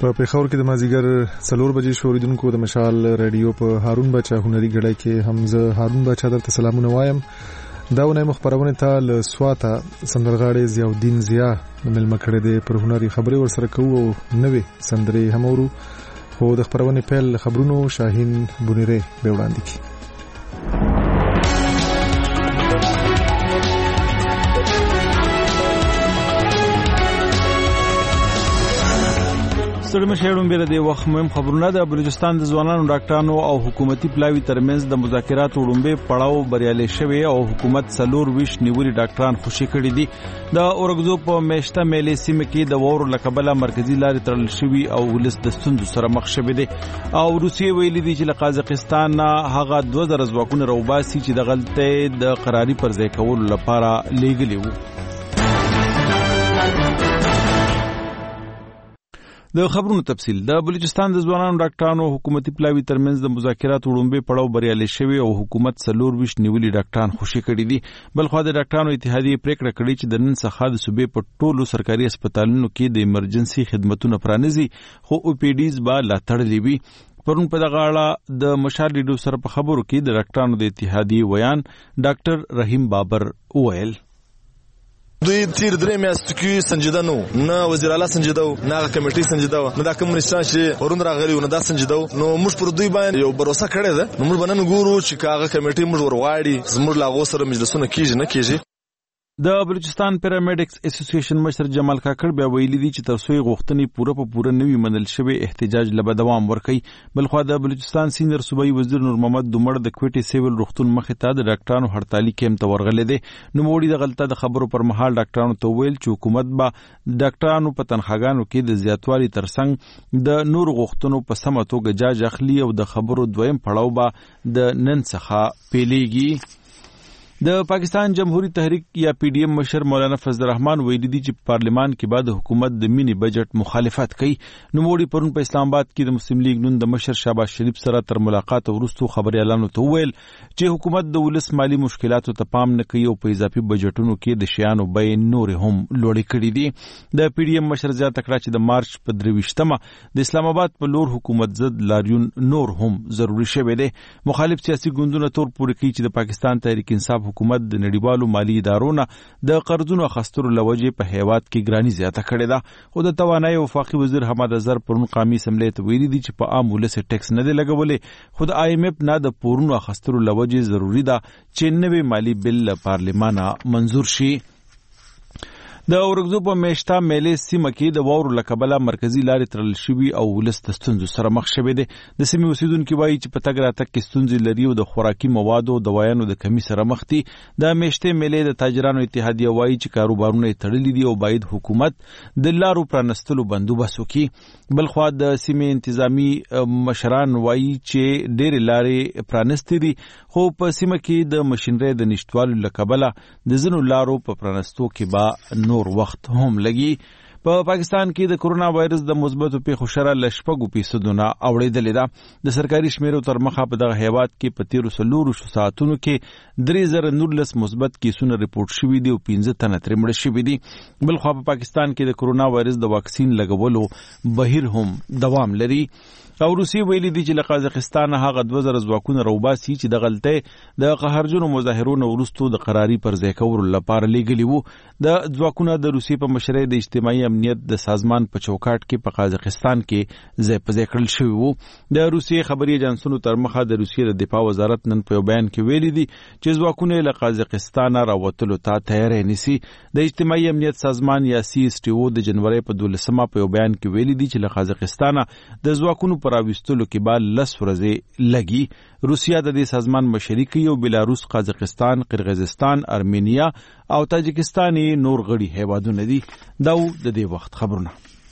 په پیښور کې د مازیګر 4 بجې شوریدونکو د مشال رادیو په هارون بچا هنري غړای کې حمزه هارون بچا درته سلامونه وایم. دا ونه مخبرونه ته ل سواته سندرغاړي ضیاءالدین ضیا ملما کړه دې پر هنري خبري ور سره کوو نوې سندري همورو خو د خبرونه پیل خبرونو شاهین بونیره به وړاندې کی. سرمه شهرون بیره دی وخت مهم خبرونه د بلوچستان د ځوانانو ډاکټرانو او حکومتي پلاوی ترمنځ د مذاکرات وړاندې پړاو بریالي شوی او حکومت 24 نیولي ډاکټران خوشي کړي دي. د اورګزو په میشته مېلې سیمه کې د وورو لقبله مرکزی لارې تړل شوی او ولس د ستوندو سره مخ شوی دي او روسیې ویلي دي چې له قازقستان هغه 2000 ځواکونه روباسي چې د غلطۍ د قراري پر ځای کولو لپاره لیږلي وو. د خبرونو تفصیل. د بلوچستان د ځوانانو ډاکټرانو حکومتي پلاوی ترمنځ د مذاکرات وړاندې پړاو بریالي شوی او حکومت 24 نیولي ډاکټران خوشي کړي دي. بلخو د ډاکټرانو اتحادیه پریکړه کړې چې د نن څخه د صوبې په ټولو سرکاري هسپتالونو کې د ایمرجنسي خدماتونه پرانیزي خو او پی ډیز به لا تړلې وي. پرون په دغه اړه د مشال ریډیو سره په خبرو کې د ډاکټرانو د اتحادیه ویان ډاکټر رحیم بابر وویل دوی تیر درې میاشتې کې سنجیده نو نه وزیر اعلی سنجیده نه کمیټي سنجیده نه دا کمونستان چې ورون راغلي نه دا سنجیده نو موږ پر دوی باندې یو باور کړی ده. نو موږ بنن ګورو چې کاغه کمیټي موږ ورواړي زموږ لاغو سره مجلسونه کیږي نه کیږي. د بلوچستان پیرامیډکس اسوسییشن مشر جمال کاکړ بیا ویلي دي چې تر څو غوښتنې پوره نوي منل شوی احتجاج له دوام ورکړي. بلخو د بلوچستان سینیئر صوبایي وزیر نور محمد دومړ د کوټي سیویل روغتون مخې ته د ډاکټرانو هړتالي کېم ته ورغلي دي. نو موړي د غلطه د خبرو پر مهال ډاکټرانو ته ویل چې حکومت به ډاکټرانو په تنخواګانو کې د زیاتوالي ترڅنګ د نور غوښتنو په سمه توګه جاج اخلي او د خبرو دویم پړاو به د نن څخه پیلېږي. د پاکستان جمهوریت تحریک یا پی ډی ایم مشر مولانا فضل الرحمن ویلي دي چې پارلیمان کې بعد حکومت د مینی بجټ مخالفت کوي. نو موړي پرون په اسلام آباد کې د مسلم لیگ نون د مشر شهباز شریف سره تر ملاقات وروسته خبري اعلان ته ویل چې حکومت د ولس مالی مشکلاتو ته پام نه کوي او په اضافي بجټونو کې د شیانو بیه نور هم لوړې کړې دي. د پی ډی ایم مشر زیاته کړه چې د مارچ په 23مه د اسلام آباد په لور حکومت ضد لاریون نور هم ضروری شوی دی. مخالف سیاسي ګوندونه تور پورې کوي چې د پاکستان تحریک انصاف حکومت د نړیوالو مالی ادارونو د قرضونو اخیستلو لوجې په هیواد کې ګرانی زیاته کړې ده. خو د توانایي وفاقي وزیر حماد اظهر پرون قومي اسمبلی ته ویلي دي چې په عام ولس ټیکس نه دی لګولې خو د آی ایم اف نه د پورونو اخیستلو لوجې ضروری ده چې نوې مالی بل پارلیمان منظور شي. د اورګزو په میشته مېلې سیمه کې د وورو لقبله مرکزی لارې تړل شوی او ولس د ستونزو سره مخ شوی دی. د سیمې اوسیدونکو وایي چې په تګ راتګ کې ستونزې لري او د خوراکي موادو او دوايانو د کمی سره مخ دي. د میشته مېلې د تاجرانو اتحادیه وایي چې کاروبارونه تړلي دي او باید حکومت د لارو پرانستلو بندوبست وکړي. بلخو د سیمې انتظامی مشران وایي چې ډېر لارې پرانستې دي خو په سیمه کې د ماشينري د نشټوالو لقبله د زنو لارو په پرانستو کې با نور وخت هم لګي. په پاکستان کې د کرونا وایرس د مثبتو پیښو شره ل 6% اوړېدلې ده. د سرکاري شمیرو تر مخه په دغه هیواد کې په 13 ساعتونو کې 3019 مثبت کیسونه ریپورت شوي دي او 15 تنه ترې مړه شوي دي. بلخو په پاکستان کې د کرونا وایرس د واکسین لګولو بهیر هم دوام لري. او روسیې ویلي دي چې له قازقستان هغه 2000 ځواکونه روباسي چې د غلطۍ د قهرجنو مظاهرونو وروسته د قراري پر ځای کولو لپاره لیږلي وو. د ځواکونه د روسیې په مشرۍ د اجتماعي امنیت د سازمان په چوکاټ کې په قازقستان کې ځای په ځای کړل شوی وو. د روسیې خبري ایجنسونو تر مخه د روسیې د دفاع وزارت نن په بیان کې ویلي دي چې ځواکونه له قازقستان راوتلو ته تیاری نیسي. د اجتماعي امنیت سازمان یا سی اس ټي او د جنوري په 12مه په بیان کې ویلي دي چې له قازقستان د ځواکونو پر راوستلو کې به 10 ورځې لګي. روسیا د دې سازمان مشري کوي او بلاروس، قازقستان، قرغیزستان، ارمینیا او تاجکستان نور غړي هیوادونه دي. دا د دې وخت خبرونه.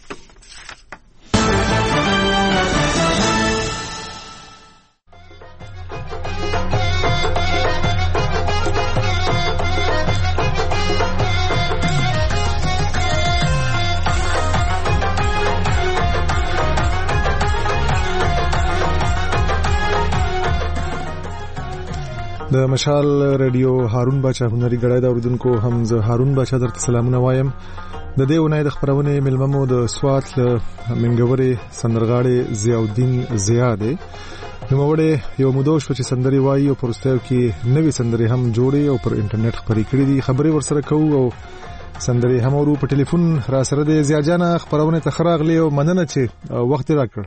د مشال رادیو هارون بچا هنري غړای دا اوردونکو هم زه هارون بچا درته سلامونه وایم. د دې ونې د خبرونه ملممو د سوات منګوري سندرغاړي ضیاءالدین ضیاء دی. نو وړه یو مودوش چې سندري وایي او پرستیو کې نوې سندري هم جوړي او پر انټرنیټ خبري کړې دي. خبري ورسره کوو او سندري هم ورو په ټلیفون را سره د ضیاء جان خبرونه تخراغلی او مننه چې وخت راکړ.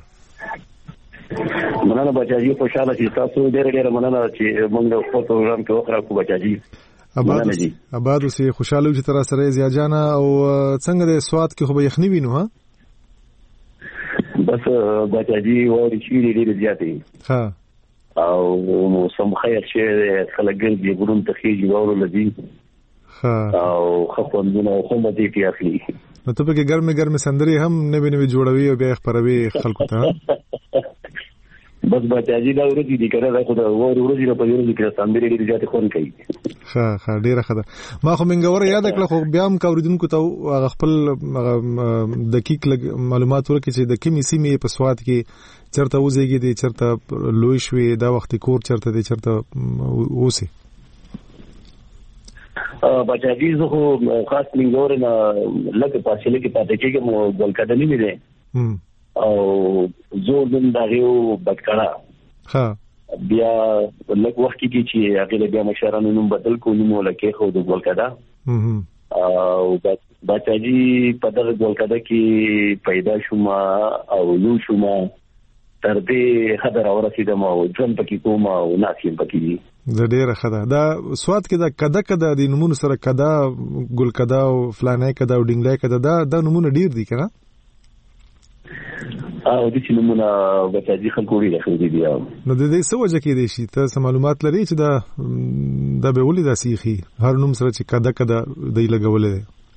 مننه بچاجي، خوشاله چې تاسو ډېر مننه چې موږ په پروګرام کې وخت راکو بچاجي. آباد اوسې خوشاله چې تر سره ضیاء جان او څنګه د سوات کې خو به یخني وینو ها بس بچاجي ووري شي ډېر زیاتې ها او موسم خیر شه خلک ګرځي ګورم ته خيږي وورو لدی ها او خپلونه خو مدي کې اخلي. نو ته به ګرمه سندري هم نوې جوړوي او بیا خبروي خلکو ته. بس بچاجي دا ورځي دي کړه دا خو دا ورځي په ورځي کې سندري ډېر زیات خون کوي. ها ډیره خده ما خو منګور یاد کړل خو بیا هم کوریدونکو ته خپل دقیق معلومات ورکړي چې د کومې سیمې په سوات کې چرته وزيږي دي، چرته لوی شوي، دا وخت کور چرته دي، چرته اوسي. بچاجي زه خو خاص منګور نه لکه فاصله کې پاتې کېږم ګلکدنی مې ده او زه نن دا یو بټکړه ها بیا لږ وخت کې چې هغه بیا مشرانو نوم بدل کو نو لکه خو د ګولکدا او بچاجي په دغه ګولکدا کې پیدا شوم او نو شوم تر دې خبر اورسیدم او ځم پکې کوم او ناسیم پکې دي. ډېر خدا دا سوات کې دا کده د نمونه سره کده ګولکدا او فلانه کده او ډینګلای کده دا نمونه ډېر دي کنه او د چې نمونه بچاجي خلکو لري خو دي بیا نو د دې څه وجه کې دي شي ته معلومات لري چې دا به ولې د سیخي هر نوم سره چې کده دی لګولې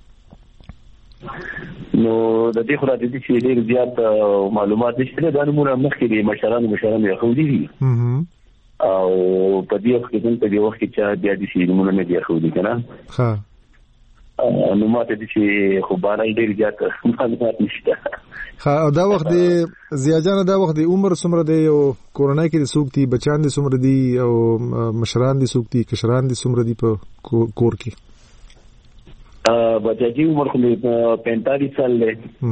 نو د دې خو د دې چې ډېر زیات معلومات نشته. دا نمونه مخکې دي مشرانو خو دي او په دې وخت کې په وخت کې چې بیا دې شي نمونه نه دی خو دي کنه ها نو ماته دي چې خو بارای ډېر زیات معلومات نشته. ها دا وخت دی ضیاء جان دا وخت دی عمر څومره دی او کورونا کې د سوق دي بچان دي څومره دي او مشران دي سوق دي کشران دي څومره دي په کور کې بچاجي عمر خو 45 سال دی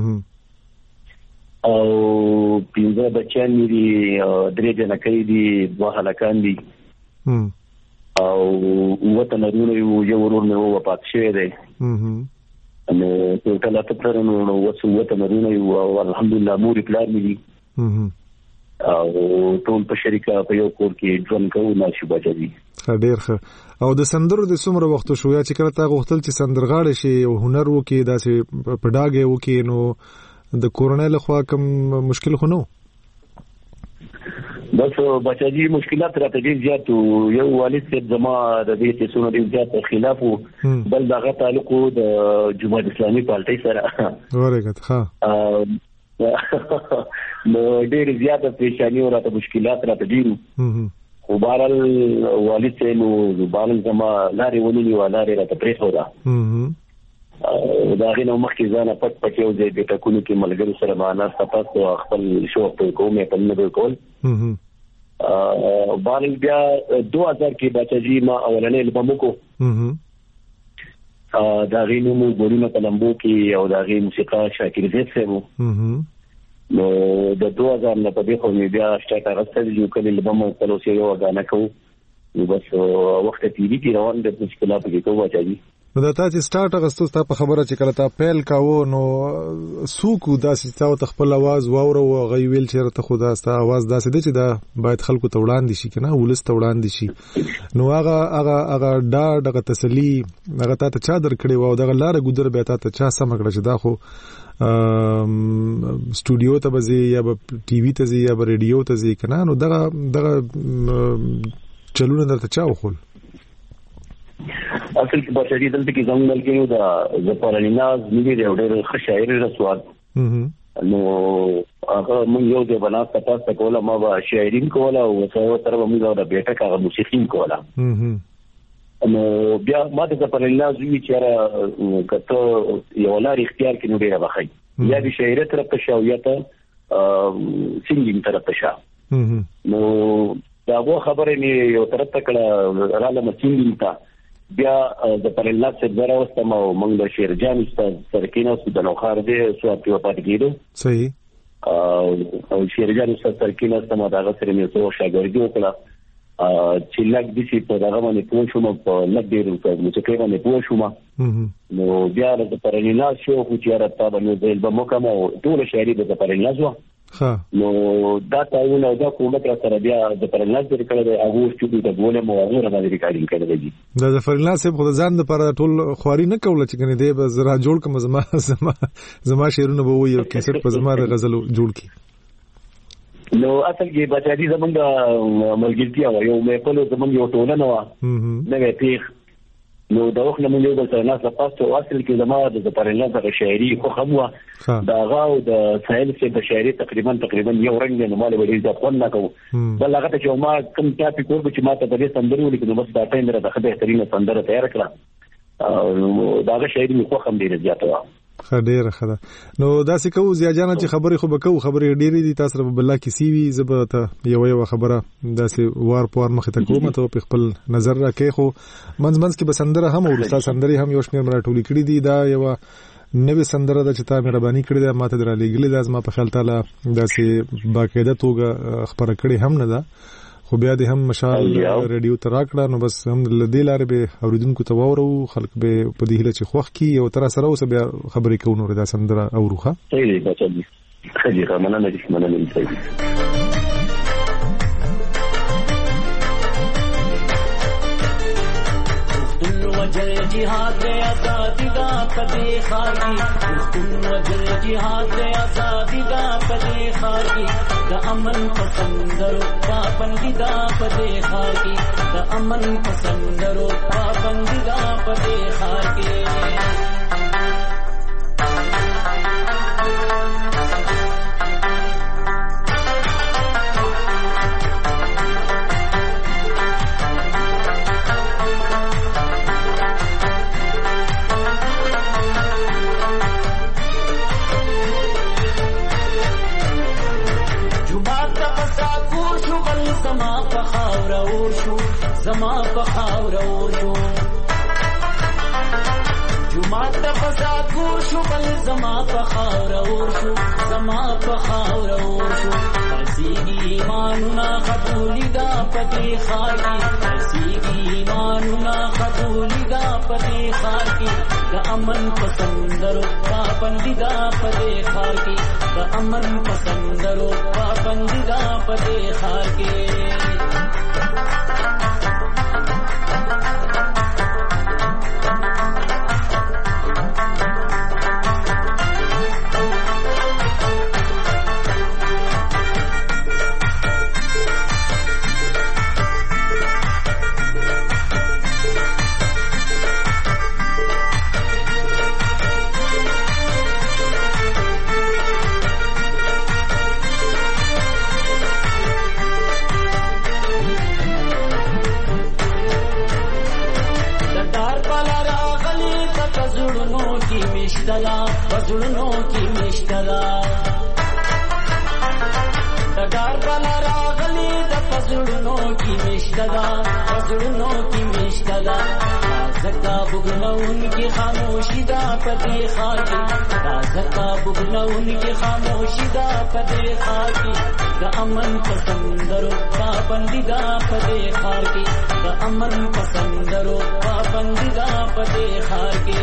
او 15 بچان دي 3 جنکې دي 2 هلکان دي او وطن ورونه یو ورونه وفات شوی دی نو ټول تاسو نو وڅو وطن ورونه او الحمدلله مور پلان دي او ټول په شریکه په یو کور کې ژوند کوو ناشي بچاجي. ډېر ښه او د سندرو د څومره وخت شو یا چې کله تا غوښتل چې سندرغاړي شي او هنر وکي داسې په ډاګه وکي نو د کورونا له خوا کوم مشکل خو نو بس بچاجي مشکلات راته ډېر زیات یو والد صاحب زما د دې چې څونه ډېر زیات خلاف بل دغه تعلق د جمهوریت اسلامي پارټي سره ورګت ها نو ډېر زیات پریشانی او راته مشکلات راته ډېر خو بهرحال والد صاحب نو بهرحال زما لارې ونیولې لارې راته پرېښوده دا غي نو مخکې ځان پټ یو ځای د ټکونو کې ملګرو سره معنا تاسو خپل شو په کومه په نه کول بهرحال بیا 2000 کې بچاجي ما اولنې البم کو دا غي نو ګورینه په لمبو کې او دا غي موسیقا شاکر زید سره نو د 2000 نه په دې خو بیا شټه راځي چې کله البم په لوسه یو غاڼه کو نو بس وخت تیری کې روان د مشکلات کې کوو بچاجي. نو دا تاسو سٹارټ اغستو ته په خبره چې کله تا پیل کاوه نو سوق داسې تاسو خپل आवाज واورو او غویل چې ته خو داسته आवाज داسې دی چې دا باید خلکو ته وړاندې شي کنه ولست وړاندې شي نو هغه دغه تسلی هغه ته چا درکړي و او دغه لار ګذر به ته چا سم کړی چې دا خو سټوډیو ته بزي یا ټي وي ته زی یا ریډیو ته زی کنه نو دغه چلونه درته چا وخول اصل کې بچاجي دلته کې څنګه کې یو دا زپارناز نیوی دی ډېر ښه شاعر رسوات نو هغه موږ یو د بنا تاسو کوله ما با شاعرین کوله او څو تر موږ دا بیٹه کاغه موسیقین کوله نو بیا ما د زپارناز وی چې را کته یو لار اختیار کې نو ډېر بخای یا د شاعر طرف ته شاویته سنگینګ طرف ته شا نو دا وو خبره نه یو طرف ته کړه رااله مسینګ تا بیا د پرلنا سره واستم او موږ د شیرجان استاد سرکینو د نوخار دی سو په پات کېدو صحیح او شیرجان استاد سرکینو سم دا غسر مې سو شاګردي وکړه چې لګ دي چې په دغه باندې پوه شوم په لګ ډیر نو چې کله باندې پوه شوم نو بیا د پرلنا شو خو چې راته باندې د البم کوم ټول شاعري د پرلنا زو نو دا تاونه دا کومه تر سره بیا د پرلنا د کړه د هغه چې د بوله مو هغه باندې ریکارډینګ کړی دی د پرلنا سه په ځان لپاره ټول خواري نه کوله چې کنه دی به زرا جوړ کوم زما شعرونه به وي او کیسټ په زما د غزل جوړ کی نو اصل کې بچادي زمونږ ملګرتیا و یو مې په لور زمونږ یو ټولنه و نه پیښ نو دا وخت نه مونږ د سره نه پاتو اصل کې زموږ د پرلنا د شاعري خو خموه دا غاو د ساحل کې د شاعري تقریبا یو رنګ نه مال وړي د خپل نه کو بل هغه ته چې ما کوم ټاپي کور چې ما ته د دې سندرو لیکلو بس دا ټایم را د بهترینه سندره تیار کړه دا شاعري خو خم ډیر زیاته و خډیر خدا نو دا څه کوو زیا جان چې خبرې خو بکو خبرې ډېرې دي تاسو په بل کې سی وی زبته یو خبره دا څه وار په وار مخ ته کوم ته په خپل نظر راکې خو منځ کې بسندره هم او استاد سندري هم یو شمیر مرا ټولې کړې دي دا یو نوې سندره د چتا مهرباني کړې ده ماته درا لګلې ده ما په خیال تعالی دا څه باقاعده توګه خبره کړې هم نه ده خو بیا د هم مشال ریډیو تراکړه نو بس هم لدې لارې به اوریدونکو ته وورو خلک به په دې هله چې خوخ کی او تر سره اوس بیا خبرې کوو نو دا سندره اوروخه صحیح دی بچا دي خجی مننه صحیح وجل جهاد آزادی دا پدې خاکی وجل جهاد آزادی دا پدې خاکی د امن پسندرو پابندی دا پدې خاکی د امن پسندرو پابندی دا پدې خاکی زما په خاور اور شو جمعه ته فساد کور شو بل زما په خاور اور شو زما په خاور اور شو رسیږي ایمانونه قبولي دا پدې خاکی رسیږي ایمانونه قبولي دا پدې خاکی د امن پسندرو پابندي دا پدې خاکی د امن پسندرو پابندي دا پدې خاکی وزړونو کې مشتلا د ډار بلا راغلي د وزړونو کې مشتلا وزړونو کې مشتلا زکا بغلون کې خاموشي دا پدې خاکی دا زکا بغلون کې خاموشي دا پدې خاکی د امن پسندرو پابندي دا پدې خاکی د امن پسندرو پابندي دا پدې خاکی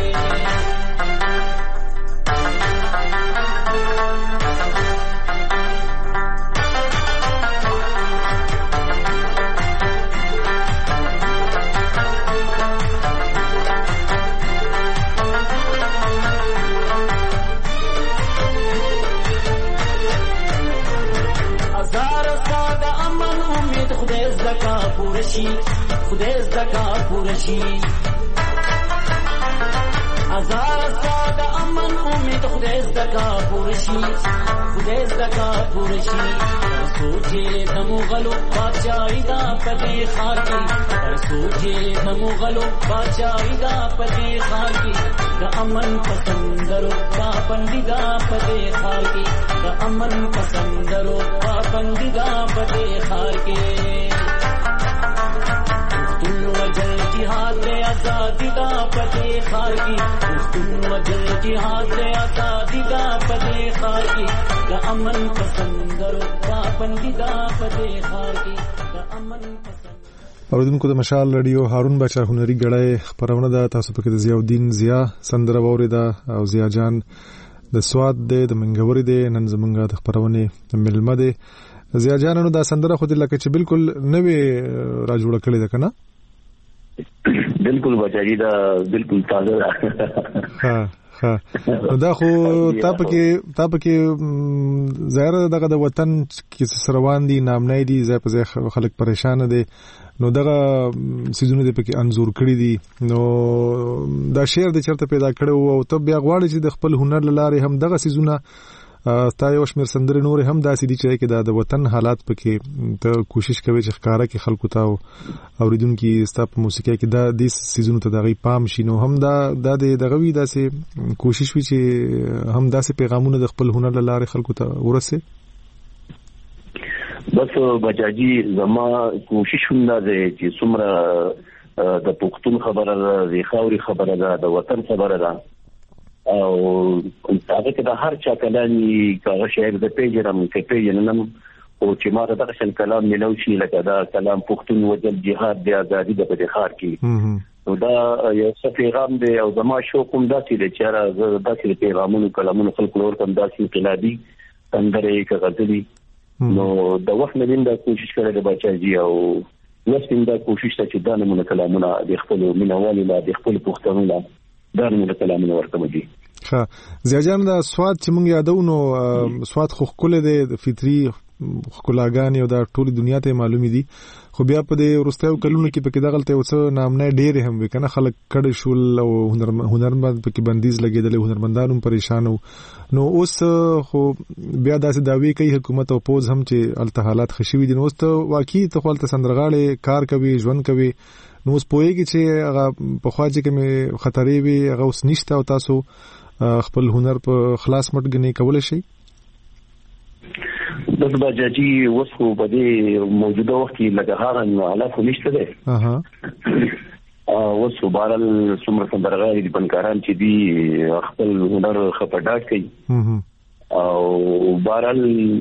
خدای زکا پورشی ازار ساد امن امید خدای زکا پورشی خدای زکا پورشی سوچے دمو غلو بادشاہی دا پدے خاکی سوچے دمو غلو بادشاہی دا پدے خاکی دا امن پسندرو پابندی دا پدے خاکی دا امن پسندرو پابندی دا پدے خاکی وجل جهاد پدې خار کې پښتون وجل جهاد دې آزادي دا پدې خار کې د امن پسندر پابندي دا پدې خار کې د امن اوریدونکو د مشال رادیو هارون بچا هنري غړای خبرونه ده تاسو پکې د ضیاء الدین ضیا سندره وریدا او ضیا جان د سواد د منګوري د نن زمونږه د خبرونه ملمه ده ضیا جان نو دا سندره خو د لکه چې بالکل نوې را جوړ کړې ده کنه بالکل بچاجي دا بالکل تازه ده ها دا خو تاسو کې ظاهر دغه د وطن کې سروان دي نامنای دي ځای په ځای خلک پریشان دي نو دغه سيزونه د پکې انزور کړی دي نو دا شعر د چرته پیدا کړو او ته بیا غواړي چې د خپل هنر لاره هم دغه سيزونه تاسو شمیر سندره نور هم داسې دي چې د وطن حالات پکې ته کوشش کوي چې ښکارا کې خلکو ته اوریدونکو ستاسو موسیقي کې دا د سيزونو ته دغه پام شینو هم دا دغه وی داسې کوشش وی چې هم داسې پیغامونه د خپل هنر لاره خلکو ته ورسه بس بچاجي زما کوشش هم دا دی چې څومره د پښتون خبره ده د خاوري خبره ده د وطن خبره ده او هغه کې د هر چا کلامي کاغه شعر د پیجرم کې پیجنم او چې ما دغه شل کلام ملو شي لکه دا کلام پښتون وجل جهاد د ازادي د بدخار کې نو دا یو څه پیغام دی او زما شوق هم داسې دی چې داسې پیغامونو کلامونو خلکو ور کوم داسې انقلابي تندرې غزلي نو د وخت نه دا کوشش کړی د بچاجي او وسیم دا کوشش ته چې دا نمونه کلامونه د خپل مینوالو لا د خپل پښتنو لا دا نمونه کلامونه ورکوم دي ښه زیاجان دا سواد چې مونږ یادو نو سواد خو خپل د فطری خلاګانی او د ټولي دنیا ته معلومي دي خو بیا په دې ورستیو کلونو کې پکې دغلته اوسه نامنه ډېر هم وکنه خلک کډ شول او هنرمند پکې بندیز لګیدل هنرمندانو پریشان نو اوس خو بیا داسې داوی کوي حکومت او پوز هم چې التحالات خشوي دي نو اوس ته واقعي ته خپل سندرغاړي کار کوي ژوند کوي نو اوس پوهیږي چې هغه په خواجه کې خطرې وي هغه اوس نشته او تاسو خپل هنر په خلاص مټ غني کول شي بس بچاجي اوس خو په دې موجوده وخت کې لکه هغه حالات نشته ده اوس بارل څومره سندرغاړي د بنکاران چې دي خپل هنر خپډاټ کوي او بارل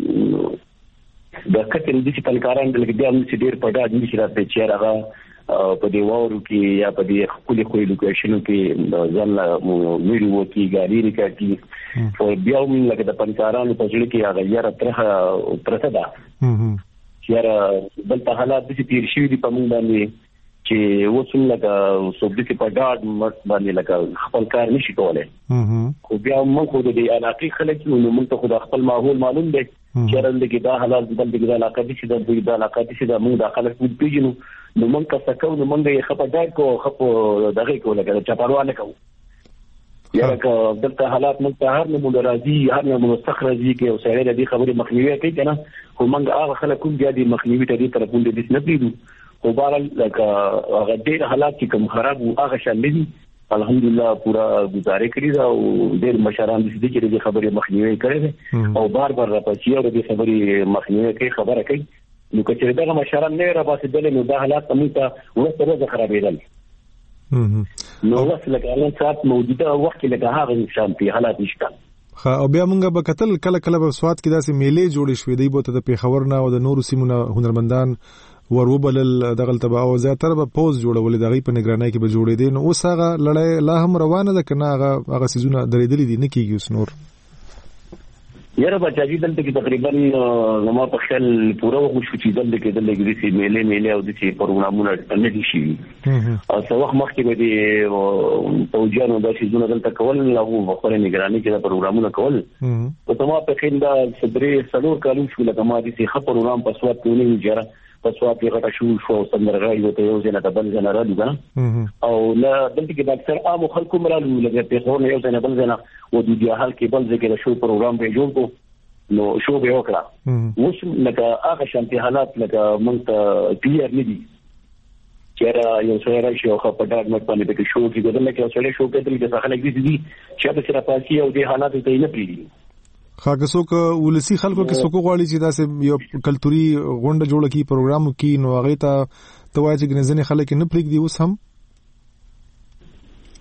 د کتل دي چې بنکاران د لګي هم چې ډیر پډاټ نشي راځي چې هغه په دې وورو کې یا په دې خولي لوکیشنو کې ځل ویډیو کې ګاډي ریکارډي او بیا هم لکه د پنځارانو په ځل کې هغه یاره ترته ده یاره بلته حالات دي تیر شي دي په مونږ باندې چې وڅول لکه صوبې کې په ډاډ مت باندې لکه خپل کار نشي کولای خو بیا موږ خو د علاقې خلک نو موږ ته خو خپل ماحول معلوم دی چې رندګي دا حالات بلته د علاقې دي چې د علاقې دي چې موږ د خلک په پیژنو نو موږ څه کوو نو موږ یې خپډاټ کو دغه کو لکه چپاروانه کوو یا که دلته حالات موږ ته هر نمونه راځي هر نمونه استخراجي کې او سړی د دې خبرې مخنیوي کوي کنه خو موږ هغه خلک کوم بیا دې مخنیوي ته دې طرفونه دې نه پیډو خو بهرحال لکه هغه ډېر حالات چې کوم خراب او هغه شامل دي الحمدلله پورا گزارې کړې ده او ډېر مشران دې چې دې خبرې مخنیوي کړي او بار راپاتې او دې خبرې مخنیوي کوي خبره کوي نو کچې دغه مشران نه راپاتې نو دا حالات هم ته ورته خرابېدل نو وخت لکه الان سات موجوده وخت لکه هغه شانتي حالات نشته او بیا موږ به کتل کله په سواد کې داسې میلې جوړې شوې دی بوته د پیښور نه او د نورو سیمونو هنرمندان وروبلل دغه تبع او زیاتره به پوز جوړولې دغه په نگرانۍ کې به جوړې دي نو اوس هغه لړۍ لا هم روانه ده کنه هغه سيزونه درېدلې دي نه کیږي اوس نور یاره بچاجي دلته کې تقریبا نو په خل پوره وښو چې دلته کې چې میلې او د چې پروګرامونه نه دي شي او څو وخت مخکې به دي توجانو د سيزونه دلته کول او خپل نگرانۍ کې د پروګرامونه کول او تمه په خنده صدرې سلور کالو شو لکه ما دي چې خبر پروګرام په سواد کې نه جره په سواد کې غټه شو سندرغاړي وته یو ځنه د بل ځنه راځي او لا دلته کې د اکثر عام خلکو مرالو لګي په خور یو ځنه بل ځنه و د دې حال کې بل ځکه د شو پروګرام به جوړ کو نو شو به وکړه اوس لکه هغه شانتي حالات لکه مونږ ته کلیر نه دي چیرې یو څه راشي او په ډاډ مت باندې کې شو کې دلته کې اوسړې شو کې دلته څه خلک دي چې د سره پاتې او د حالات ته نه پریږي خاګسو ک ولسی خلکو کې سکو غواړي چې داسې یو کلتوري غونډه جوړه کی پروګرام کی نو هغه ته توای چې ګنځنې خلک نه پریږدي اوس هم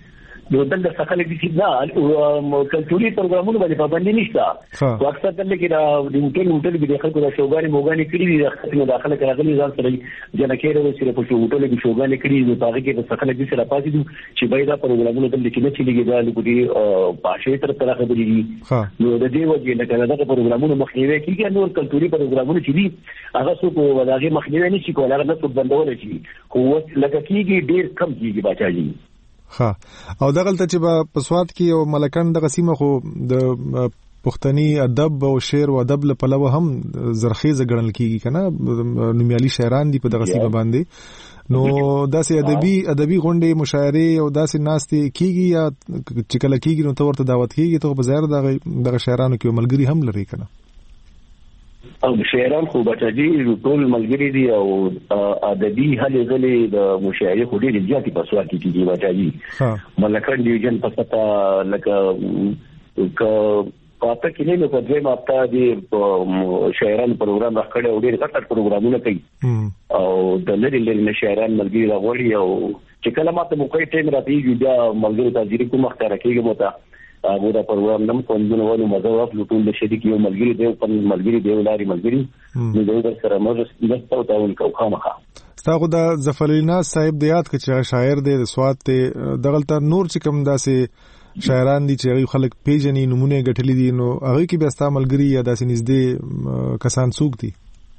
نو دلته څخه لګي چې دا کلتوري پروګرامونه باندې پابندي نشته. خو اکثر دلته کې دا د هوټل کې د خلکو د شوګانې موګانې کړي دي، د داخله کې راغلي ځان سره جنکې راوي چې په هوټل کې شوګانې کړي دي، نو هغه کې د څخه لګي سره پاتې دي چې باید دا پروګرامونه دلته کې نه چلیږي، دا لګي پاشه تر طرفه خبرې دي. نو د دې وجه نه کله دا پروګرامونه مخنیوي کیږي، نور کلتوري پروګرامونه چې دي هغه څه په وداغي مخنیوي نشي کولای، هغه نه څه بندول شي، خو لکه کیږي ډیر کم کیږي بچاجي. ها او دغلته چې په سواد کې او ملکان د قسمه خو د پښتني ادب او شعر او ادب له پلوه هم زرخیزه ګڼل کیږي کنه، نومیالي شاعران دي په دغه قسمه باندې. نو داسې ادبي غونډې مشاعرې او داسې ناستې کیږي یا چې کله کیږي نو ته ورته دعوت کیږي، ته په ظاهر دغه شاعرانو کې ملګری هم لري کنه؟ او شاعران خو بچاجي ټول ملګری دي او ادبي هلې ځلې د مشاعرې خو ډېرې زیاتې په سواد کې کیږي بچاجي. ملکان ډیویژن په پتا لکه پاته کې نه په دوی ماته دي شاعران پروګرام راکړي او ډېر غټ پروګرامونه کوي او د لری شاعران ملګری راغوري، او چې کله ماته موقع ټیم راځي بیا ملګری تاجری کوم مختار کېږي مو هغه دا پروګرام نم کوندونه ونه مزه واخلو ټول د شریک یو ملګری دی په ملګری دی ولاري ملګری نو دوی سره موږ دستو تاون کو خامخه. ستاسو د ظفر علي ناز صاحب د یاد کچ شاعر دی د سواد ته دغلت نور چې کوم داسې شاعران دي چې خلک پیژني نمونه غټلې دي، نو هغه کې به ستا ملګری یا داسې نږدې کسان څوک دي؟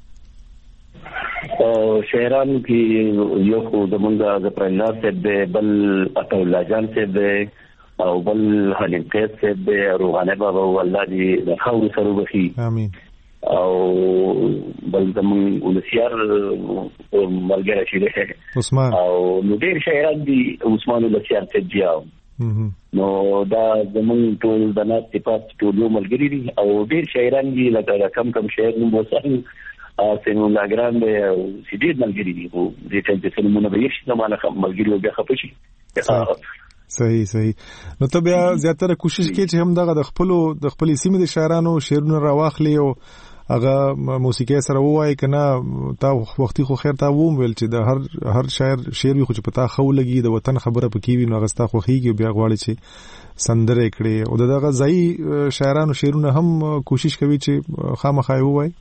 شاعران کې یو خو د مونږه ظفر علي ناز صاحب دی، بل عطا الله جان صاحب دی او بل حلیم قیس صاحب دی، روحانه بابا والله دې د خاور سره وبخي امين، او بل زمون ولسیار ملګری شي دی عثمان، او نو ډېر شاعران دي عثمان ولسیار صاحب جاو، نو دا زمون ټول د ناس صفات ټول ملګری دي او ډېر شاعران دي لکه کم شاعر نو وسه سينو لاګران دی او سیدید ملګری دي، او دې ټول د سلمونه به یې زمانه ملګری او بیا خپشي. صحیح. نو ته بیا زیاتره کوشش کوي چې هم دغه د خپل سیمې د شاعرانو شعرونه راواخلي او هغه موسیقي سره وایي کنه. تا وختي خو خیر تا ووم ویل چې د هر شاعر شعر وي خو چې پتا خو لګي د وطن خبره پکې وي، نو هغه ستا خوخيږي بیا غواړي چې سندره کړي، او دغه ځای شاعرانو شعرونه هم کوشش کوي چې خامخا وایي.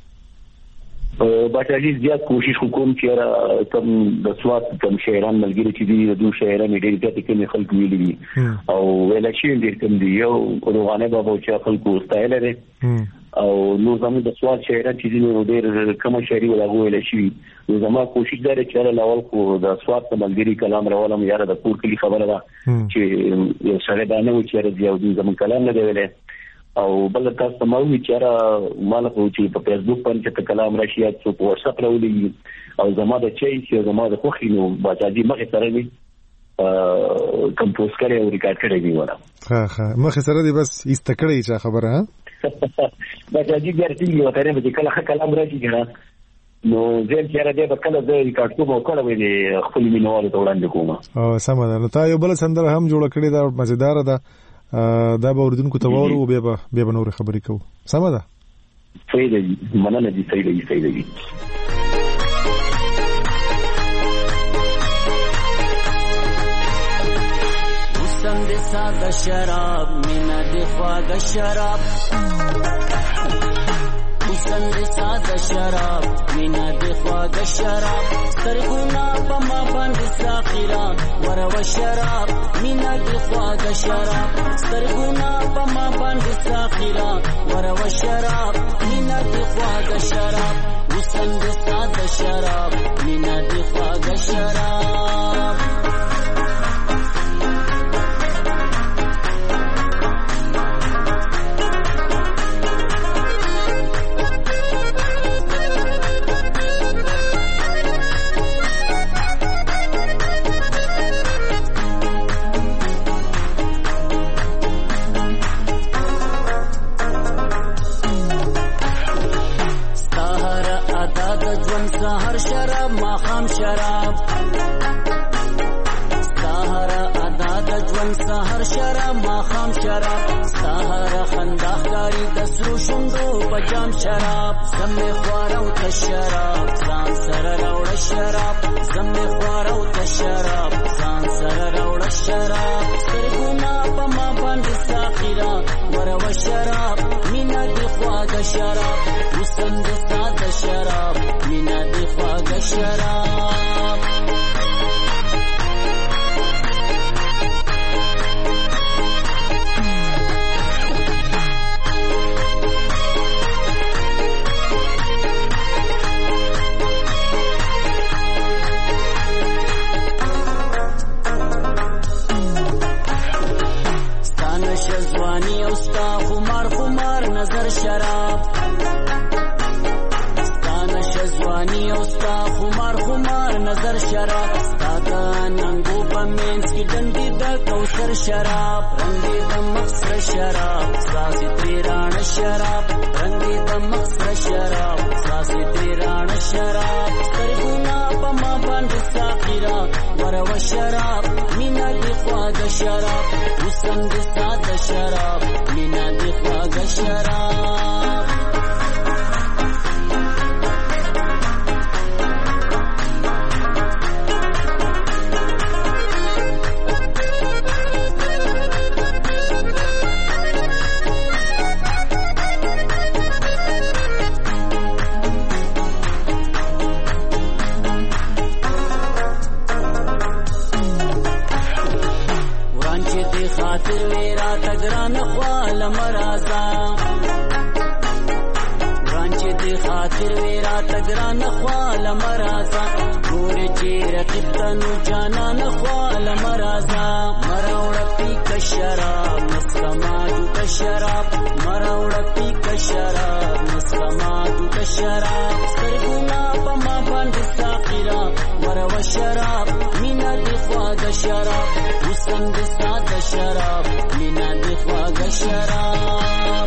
بچاجي زیات کوشش وکوم چې کم د سواد کم شاعران ملګری چې دي د دوه شاعران ډېر زیات کې خلک ویلي دي او ویل شي ډېر کم دي، یو روحانه بابا چې خلکو ستایل لري او نو زموږ د سواد شاعران چې دي ډېر کم شاعري ولاغوي شي، نو زموږ کوشش دا چې لاول خو د سواد ملګری کلام راولم یاره د پور کلی خبره ده چې یو سره دا نه و چې زیاودي زموږ کلام نه دی ویل، او بل تاسو مو چې مال خو چې په فیسبوک باندې کلام راشي یا په واتس اپ راولي او زما د چي چې زما د خوخي نو باجادي مخه سره وي کمپوز کړي او ریکارډ کړي دی وره ها مخه سره دی بس استکړی چې خبره ها باجادي ګرځي یو ترې به کله کلام راشي ګره نو زه چې را دې په کله د ریکارډ کوم او کله ویلې خپل مینوالو ته وړاندې کوم. او سم ده. نو تا یو بل سندره هم جوړ کړی دا مزیدار ده، دا به اوردونکو ته وورو او بیا به نور خبرې کوو. سمه ده؟ صحیح دی، مننه دي. صحیح دی. حسن دې ساده شراب مینا دې خواږه شراب، حسن دې ساده شراب مینا دې خواږه شراب، سترګونه په ما باندې ساخرا ورو شراب مینا دې خواږه شراب، سترګونه په ما باندې ساخرا ورو شراب مینا دې خواږه شراب، حسن دې ساده شراب مینا دې خواږه شراب. سهر شراب ماخام شراب، سهر ادا د ژوند سهر شراب ماخام شراب، سهر خندا ښکاري د سرو شونډو په جام شراب، زمې خوارو ته شراب ځان سره راوړه شراب، زمې خوارو ته شراب ځان سره راوړه شراب، ساقرا ورو شراب مینا دی خواږه شراب وسند ساده شراب مینا دی خواږه شراب نظر شراب ستانه شزوانی او ستا خمار نظر شراب ستا ننګو په مینس کې ډنډې د کوثر شراب رنګې د مخسر شراب ساسي تیرانه شراب رنګې د مخسر شراب ساسي تیرانه شراب سترګونه په ما باندې ساقرا ورو شراب مینا دی خواږه شراب وسند ساده شراب مینا دی خواږه شراب خاطر ویرا تگران خوال مرازا رانچ دی خاطر ویرا تگران خوال مرازا گور چیر قبطنو جانان خوال مرازا مراوڑا پی کشراب نسکماجو کشراب مراوڑا پی کشراب نسکماجو کشراب سرگونا پا ما باند ساقرا ورو شراب مینا دی خواږه شراب وسند ساده شراب مینا دی خواږه شراب.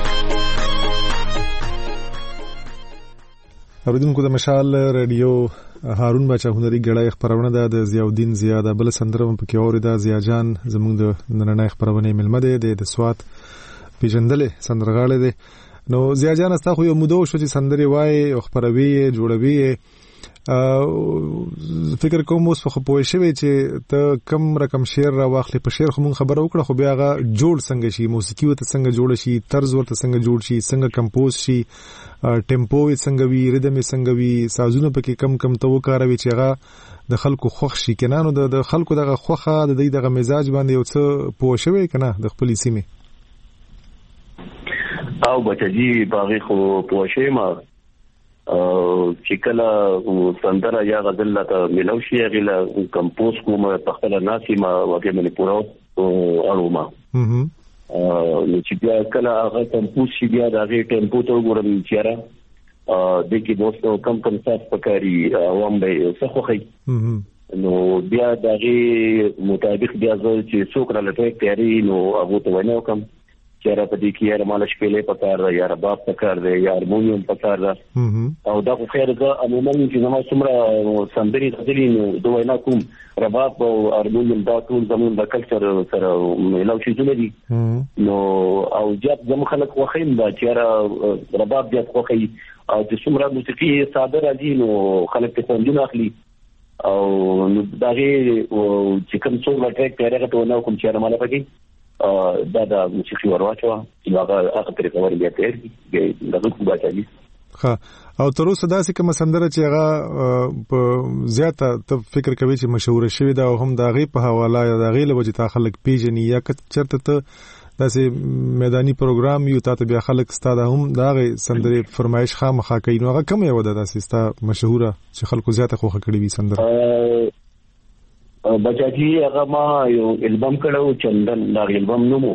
اوریدونکو د مشال رادیو هارون بچا هنري غړای خبرونه ده د ضیاءالدین زیاده بل سندره په کې اورida زیا جان زموږ د نننۍ خبرونه ملمه ده د سوات پیژندلې سندرغاړې ده. نو زیا جان استا خو یو مودو شو چې سندري وای او خبروي جوړوي فکر کوم اوس خو پوه شوی چې ته کم رقم شعر را واخلې په شعر خو مون خبر وکړه خو بیا هغه جوړ څنګه شي موسیقي ورته څنګه جوړ شي طرز ورته څنګه جوړ شي څنګه کمپوز شي ټیمپو څنګه وي ریدم څنګه وي سازونه پکې کم ته وکاروي چې هغه د خلکو خوښ شي کنه. نو د خلکو دغه خوخه د دې دغه مزاج باندې یو څه پوه شوی کنه د خپل سیمه او بچی باغی خو پوه شوی ما چې کله سندره یا غزل ته ملو شي غله کمپوز کوم په خپل ناسي ما وکه منی پورو اړو ما نو چې بیا کله هغه کمپوز شي بیا دغه ټیمپو ته ګورم چیرې د کې دوستو کم سات پکاري عوام به څخه نو بیا دغه مطابق بیا چې څوک را لټه کوي نو هغه ته ونه کوم چیرې په دې کې یاره مالش کېلې پکار ده یا رباب پکار ده یا هارمونیم پکار ده او دا خو خیر ده عموما چې زما څومره سندري غزلي نو دوه نه کوم رباب او هارمونیم دا ټول زموږ د کلچر سره ملاو شي دي نو او جات زمو خلک وخیم دا چیرې رباب جات خوخي او چې څومره موسیقي ساده راځي نو خلک ته خوندونه اخلي او دغه چې کوم څو ټریک پیرغه ته نه کوم چیرې مال پکې دا موسیقي ورواچو چې هغه طریقه وربیا تیر دغه کو بچی ها او تر اوسه داسې کوم سندره چې هغه په زیاته ته فکر کوي چې مشهور شوی دا هم د غي په حواله یا د غي له وجې تا خلک پیژني یا چرته ته داسې میداني پروګرام یو ته بیا خلک ستاده هم دا غي سندره فرمایش خامخا کوي نو هغه کوم یو ده داسې ستا مشهوره چې خلکو زیاته خوخه کړی وي سندره بچاجي هغه ما یو البم کړو چندن دا البم نومو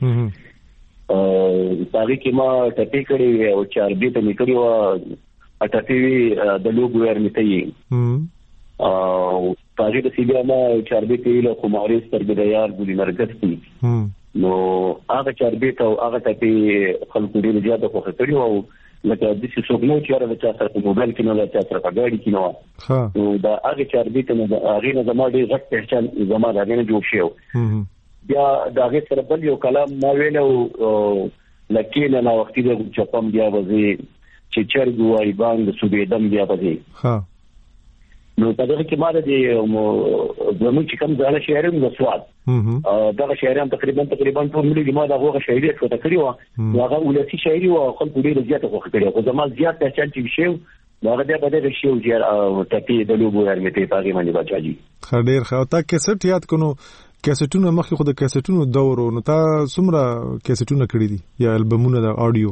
تاریخ کې ما ټپی کړی او 4 بیت نکړی و ټپی د لوګو ورنته او تاریخ د سیبیا ما 4 بیت له کوماري سترګې د یار ګولي مرګت نو هغه 4 بیت او هغه ټپی خلکو ډیر زیاته خوښ کړی او لکه د څه څوک نو چې را چا سره په موبایل کې نه چا سره په ګاډي کې نو نو دا هغه 4 بیت نه هغه نه زما ډیر غټ پہچان زما دا نه جوړ شو بیا دا هغه سره بل یو کلام ما ویلو لکه نه وختي د چپم بیا وځي چې چرګ وای بانګ سوبېدم بیا وځي نو په دغه کې ماده د زموږ چې کوم ځاله شاعرانو د سواد دغه شاعران تقریبا ټول ملي ما دغه شاعري څه کړی و هغه ولسی شاعري او خلکو ډیر زیاته خوښ کړی او زموږ زیات پہچان چې شی هغه د بده شی او ټکی د لوبو ارمته پاګې باندې بچاجي خډیر خو تا کیسټ یاد کونو کیسټونه مخکې خو د کیسټونو دور نو تا څومره کیسټونه کړی دي یا البومونه د آډیو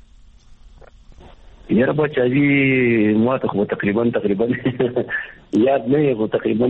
یاره بچاجي ما ته خو تقریبا یاد نه یو تقریبا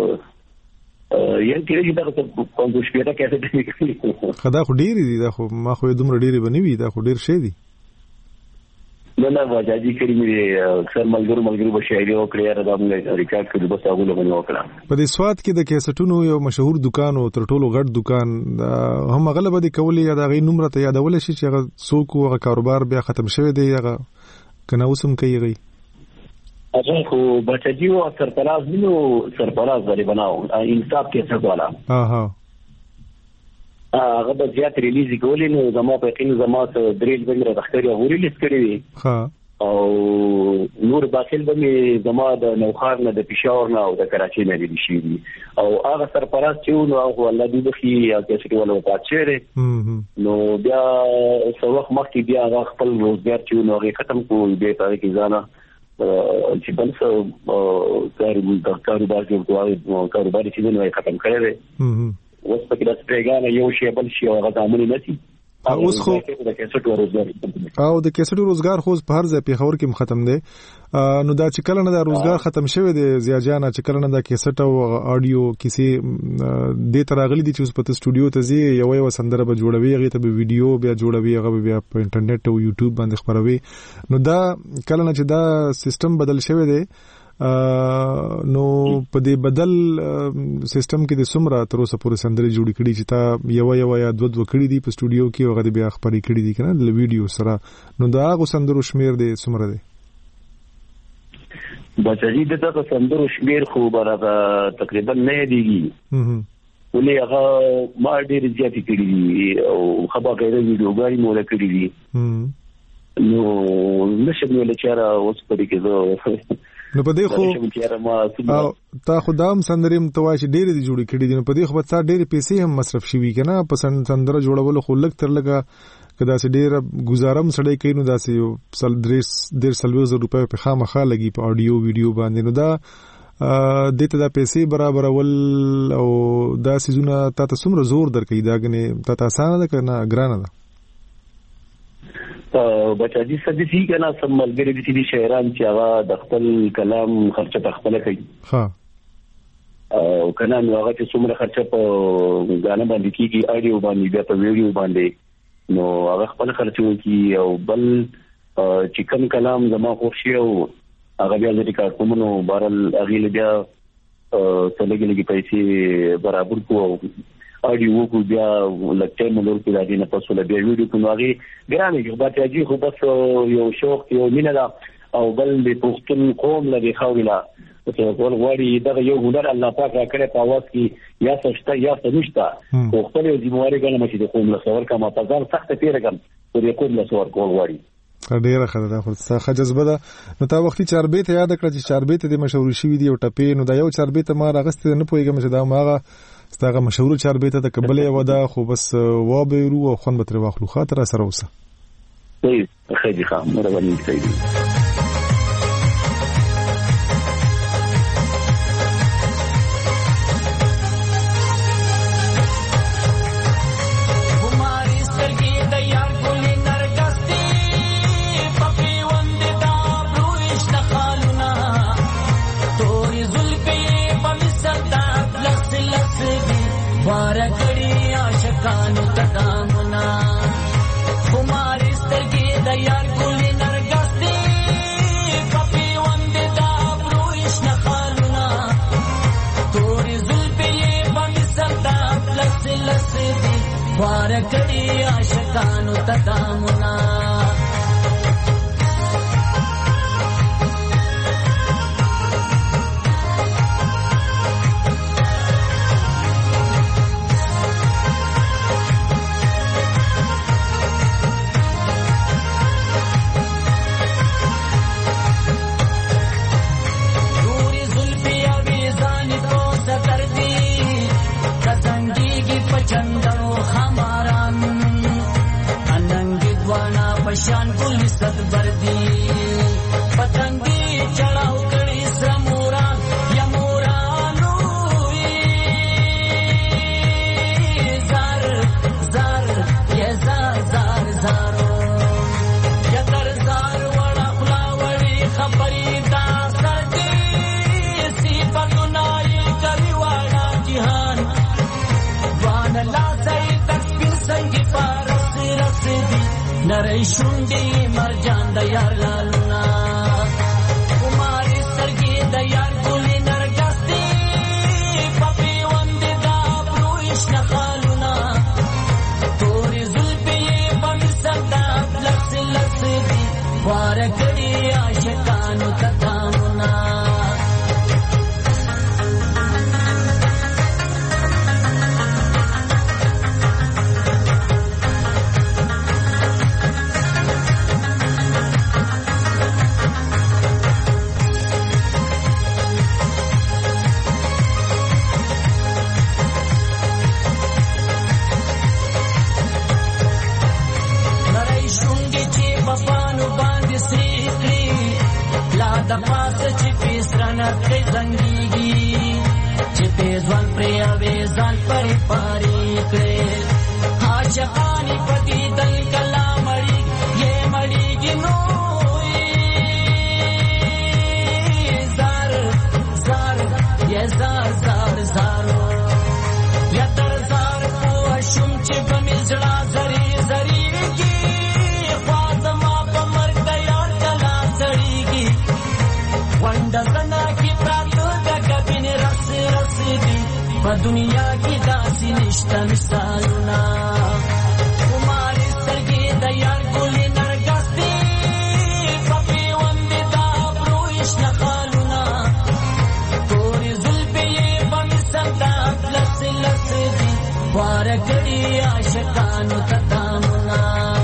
یان کې دا کوم څه شپه کیسټ خدا خو ډیر دي دا خو ما خو دومره ډیر بنوي دا خو ډیر شي دي نه بچاجي کړی مې اکثر ملګرو به شاعري او کړی را د ریکارډ کړو بس هغه له وکړه په دې سواد کې د کیسټونو یو مشهور دکان او تر ټولو غټ دکان هم غلبه دي کولې یا د غي نمبر ته یادول شي چې هغه څوک هغه کاروبار بیا ختم شوی دی هغه کنه اوسم کوي غي اجازه خو بچاجي او سرپراز نو سرپراز غري بناو انصاف کې څه والا هغه د زیات ریلیز کولې نو زما په یقین زما ته دریل بنره د خبري او ریلیز کړی وي او نور باخل به زما د نوخار نه د پېښور نه او د کراچۍ نه لري شي او هغه سرپراز چې نو هغه الله دې بخي یا چې ولو پاتشره نو بیا څو وخت مخکې بیا هغه خپل روزګار چې نو هغه ختم کو دې په کې ځانا چې بل څه کاروبار کې کاروبار چې نو ختم کړی اوس په کې د سپریګان یو شی بل شی هغه ځامن نه سي اوس خو د کیسټو روزګار خو په هر ځای په خبر کې ختم دی نو دا چې کله نه دا روزګار ختم شوی دی زیاجان چې کله نه دا کیسټ او آډیو کسی د تراغلی دي چې په سټوډیو ته زی یو سندره به جوړوي هغه ته به ویډیو بیا جوړوي هغه بیا په انټرنیټ او یوټیوب باندې خبروي نو دا کله نه چې دا سیستم بدل شوی دی نو په دې بدل سیستم کې د سمرا تر اوسه پورې سندري جوړی کړي چې تا یو یا دو کړي دي په سټوډیو کې هغه بیا خبري کړي دي کنه د ویډیو سره نو دا هغه سندرو شمیر دي سمرا دي بچی دغه سندرو شمیر خو برابر تقریبا نه دیږي ولې هغه ما ډیر زیات کړي دي او خبره غیر ویډیوګاری مولا کړي دي نو نشم ویل چې را اوس پرې کې نو په دې خو تا خدام سندریم تواشي ډېر دي جوړ کړي دي نو په دې خو به تا ډېر پیسې هم مصرف شوي کنه په سندره جوړولو خو لګ تر لګه کدا سي ډېر گزارم سړی کوي نو داسې 1.5 روپے په خامخا لګي په آډیو ویډیو باندې نو دا دته دا پیسې برابر ول او دا سيزونه تا ته څومره زور درکې دا غنه تا آسان ده کنه ګرانه ده بچاجي سدسي کنه سم ملګری دي شاعران چې هغه د خپل کلام خرچه تخپل کوي ها او کنه نو هغه چې څومره خرچه په غاڼه باندې کیږي آډیو باندې بیا په ویډیو باندې نو هغه خپل خرچه کوي او بل چې کوم کلام زما خوشي او هغه بیا د ریکارډ کومو بارل اغیل بیا څلګلګي پیسې برابر کوو آډیو کو بیا لکه مولور کې راځي نه پسول بیا ویډیو کو نوغي ګرامي چې بچا جی خو بس یو شوق یو مینه دا او بل د پښتون قوم لري خویلا چې ټول غواړي دا یو هنر الله پاک راکړي په واس کې یا سشته یا سنشته خو خپل ذمہواری ګڼم چې د قوم له څور کما په ځان سخت پیرګم او د قوم له څور کول غواړي ډیره خبره خو څه جذبه ده نو تا وختي چاربې ته یاد کړ چې چاربې ته د مشهور شوی دی او ټپې نو دا یو چاربې ته ما راغست نه پويګم چې دا ماغه ستاسو مشهور چاربې ته قبلې ودا خو بس و به رو او خون به تر واخلو خاطر سره اوسه طيب خير خام مرواني سيدي کړي عاشقانو تدامنا نوري زلفي شان ګل صدبردي پتنګي چړاو کړي سمورا یمورانو زار زار یا زار زار زارو یا تر زار وړا خلا وړي خبري دا سردي صفاتونه یې کوي واړه جهان وان لا ځای تسبیح څنګه پارس رسدي نری شونډي مرجان د یار لالنا کماری سرګي د یار ګلي نرګستي پپي وند دا پرويش نخالنا توري زلبي بمسدا لس لس دي وارکړي عاشقانو تتامنا د پاس چې پیسرانه کې زنګيږي چې پیزوان پریاوي ځان پرې پاري کړې عاشقانی پتی دل کلا مړی یې مړیږي نو زار زار یې زار زار زارو یا تر زار په شوم چې په مزړه زری زری کې فاطمه په مرګ یار کلا زړیږي واندا سنا کی پراتو دا کبین رس رس دی په دنیا کې داسې نشته مثالونه کماری سترګې د یار ګلې نرګستې پپې وندې دا پرويش نخالونه تورې زلفې یې په مثل دا لس لس دي واره کړي عاشقانو ته دامونه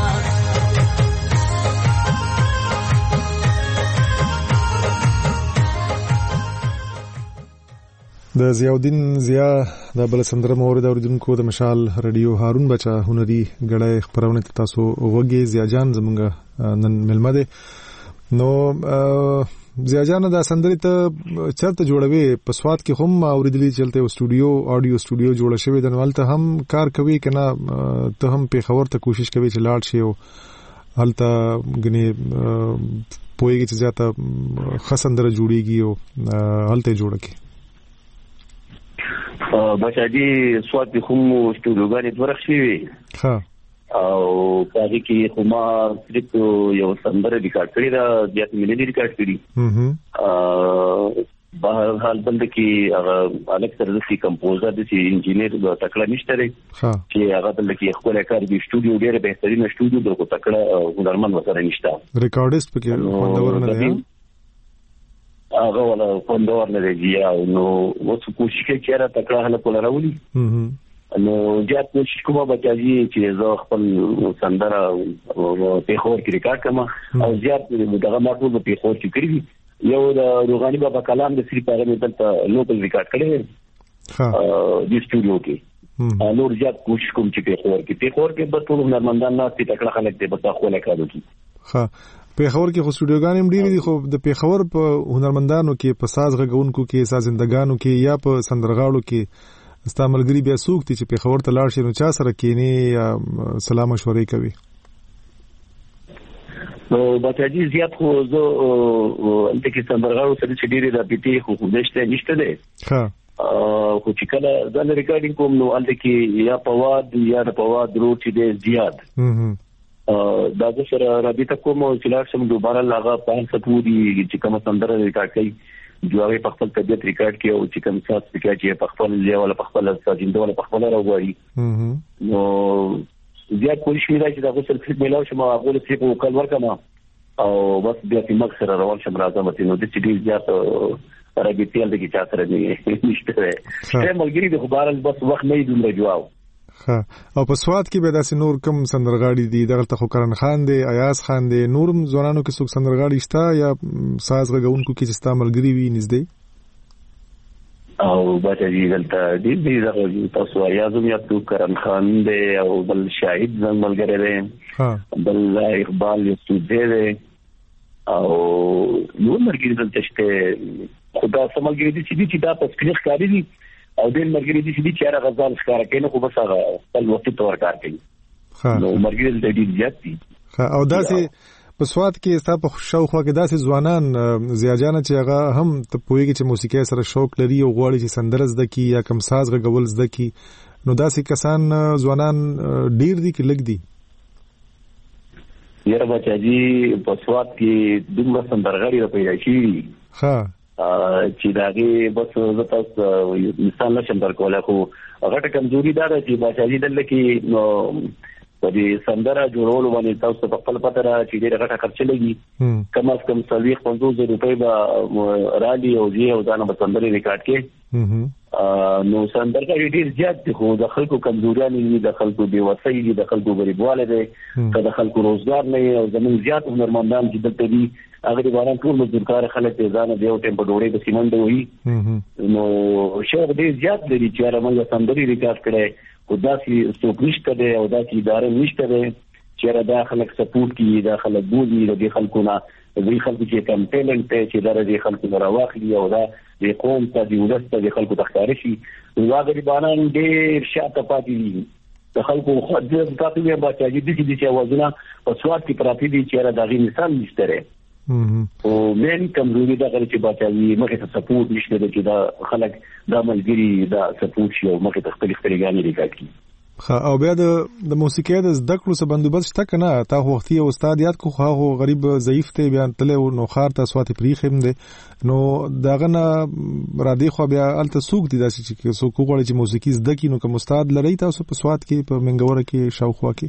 د ضیاءالدین ضیا د بل سندره مورد اوریدونکو د مشال رادیو هارون بچا هنري غړې خبرونه تاسو وګي ضیا جان زمونږ نن ملمه ده نو ضیا جان دا سندره ته چرته جوړوي په سواد کې هم اوریدلې چلته استودیو اډیو استودیو جوړ شوی د نوالته هم کار کوي کنه ته هم په خبر ته کوشش کوي چې لاړ شي او هلته غني پويږي چې ځاته خسندره جوړيږي او هلته جوړه کی بچاجي سواد کوم استودیوګانې ورخصي وي ها او پاره کې کومه صرف یو سندره ریکارډ کړی دا د ملي ریکارډ کړی بهر حال بند کې هغه الګ سره د کمپوزر د انجینیر د تکړه نشته لري چې هغه بل کې خپل کار دی استودیو ډېر بهترین استودیو د تکړه هنرمند وسره نشته ریکارډیست پکې خوندور نه دی هغه ولا خوندور نه دی نو وڅ کوشش کوي چې را تکړه هله کول راولي نو زیات کوشش کوم بچاجي چې زه خپل سندره په خور کې ریکارډ کړم او زیات دغه ماټول په خور کې کړی یو د روغاني بابا کلام د سری پاره مې دلته لوکل ریکارډ کړی د استودیو کې نور زیات کوشش کوم چې په خور کې به ټول هنرمندان نه تکړه خلک دې په خپل کار وکړي ها پیښور کې خو سټوډیوګان هم ډېری دي خو د پیښور په هنرمندانو کې په ساز غږونکو کې سازندګانو کې یا په سندرغاړو کې استعمالګری بیا څوک دي چې پیښور ته لاړ شي نو چا سره کینی یا سلام مشورې کوي نو بچاجي زیات خو زه انت کې سندرغاړو سره چې ډېری رابطې خو نشته ده ها خو چې کله ځل ریکارډینګ کوم نو انت کې یا پواد یا د پواد روټ دې زیات دا د سره رابطه کوم چې لاړ شم دوباره لاغه پان سپوري چې کوم سندره ریکارډ کړي جوړه په خپل طبيعت ریکارډ کړي او چې کوم څه سپیکر چې په خپل لیول په خپل سازنده ولا په خپل راوړي نو زیات کوشش وکړئ چې دا غوښتل چې ملاو شم هغه څه په وکړ ورکما او بس بیا چې مخ سره روان شم راځم ته نو د چې ډیر زیات رابطه ال دې چې تاسو راځي نشته څه ملګری د خبرال بس وخت نه دومره جواب ها او په سواد کې به داسې نور کم سندرغاړي دي دغه خو کرن خان دی ایاز خان دی نورم ځوانانو کې څوک سندرغاړي شته یا ساز غږونکو کې چې استعمالګری وي نږدې او بچی دلته دې تاسو یادوم یا تو کرم خان دی او بل شاهد زنګملګری دی بل اقبال یوسف دی او نو مرګ دلته شته خدا سمګری دي چې دا په سکرین ښکاري دي او دې مرګ دي چې چیرې غزال ښکارا کوي نو خو بس هغه خپل وخت تور کار کوي نو مرګ دې ډېر زیات دي او داسې په سواد کې ستا په شوخه کې داسې ځوانان زیاجان چې هغه هم ته پوهیږي چې موسیقي سره شوق لري او غواړي چې سندره زده کړي یا کوم ساز غږول زده کړي نو داسې کسان ځوانان ډیر دي کې لګ دي یاره بچاجي په سواد کې دومره سندرغړي پیدا شي چې داږي بس زه تاسو مثال نشم درکولای خو هغه کمزوري دا ده چې بچاجي دلته کې نو په دې سندره جوړولو باندې تاسو په خپل پته را چې ډېر غټه خرچ لګي کم از کم 50 روپۍ به رالي او جی او دانه به سندره ریکارډ کې نو سندره کې ډېر زیات دي خو د خلکو کمزوري نه د خلکو بې وسۍ دي د خلکو غریبواله دي د خلکو روزګار نه او زموږ زیات هنرمندان چې دلته دي هغه د باران ټول مزدورکار خلک ته ځان دی او ټیم په ډوړې په سیمند وي نو شوق دې زیات لري چې موږ سندري ریکارډ کړي او داسې څوک نشته دی او داسې اداره نشته دی چې دا خلک سپورټ کوي دا خلک بوزي د خلکو نه د خلکو چې کم ټیلنټ چې دا د خلکو راوخلي او دا د قوم ته د ولست د خلکو تخکار شي نو غریبانان ډېر شاته پاتې دي د خلکو خدای تاسو یې بچی دي چې اوازونه په سواد کې پراتی دي چې دا غي مثال نشته او مین کمزوري دا غوړي چې بچي مخه ته سپورټ نشته چې دا خلک دا ملګری دا سپورټ شي او مخه ته خپل خپلګانی ریکارډ کړي او بیا د موسیقي د زده کړو څخه بندوبست شته کنه تا وختي او استاد یاد کو خو غریب ضعیف ته بیان تله نو خار ته سوات پریخم دي نو داغه نه را دي خو بیا الته سوق دي داسې چې سوق غوړي چې موسیقي زده کینو کوم استاد لري تاسو په سوات کې په منګوره کې شاوخوا کې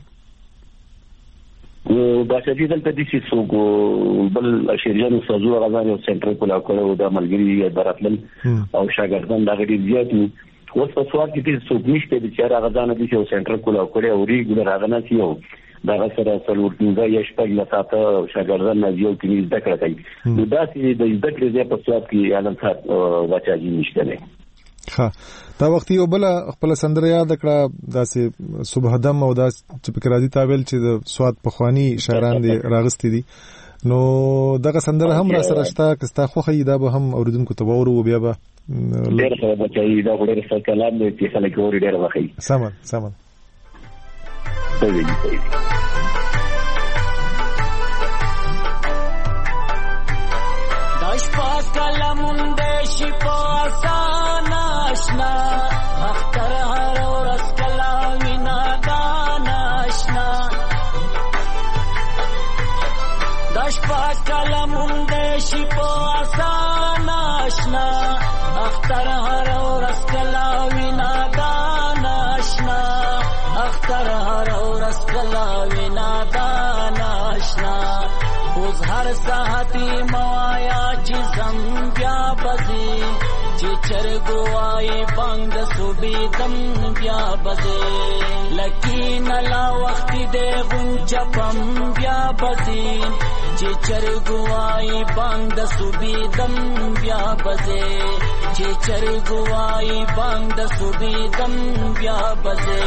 بچی دلته دي چې څوک بل شریان سازو غزان او سنټر کولا کولو د ملګری دراتل او شاګردان دا غړي زیات اوس په سواد کې څوک نشته چې غزان دي چې سنټر کولا کولو او ریګولر غزان سيو دا سره سلور کېږي یا شپږ لساته شاګردان نه یو کې زده کړه کوي نو دا چې د زده کړې په سواد کې اعلان سات بچی نشته نه دا وخت یو بل خپل سندره یاد کړه داسې صبح دم او داس چې فکر راځي تابل چې د سواد پخوانی شاعران دي راغستې دي نو دغه سندره هم را سره شته کستا خوخه دا به هم اوریدونکو ته وورو بیا به ډېر څه بچي دا ډېر څه کلام دی چې خلک اوري ډېر وخی سمون داش پاس کلمون دې شپه آشنا اختر هر ورځ کلا وینا دانا آشنا داش پاک کلمون دې شي په آسان آشنا اختر هر ورځ کلا وینا دانا آشنا اختر هر ورځ کلا وینا دانا آشنا اوس هر ساعتي موایا چې زم بیا بزي چې چرګوای بند صوبې دم بیا بزي لکین لا وخت دې غونچ پم بیا بزي چې چرګوای بند صوبې دم بیا بزي چې چرګوای بند صوبې دم بیا بزي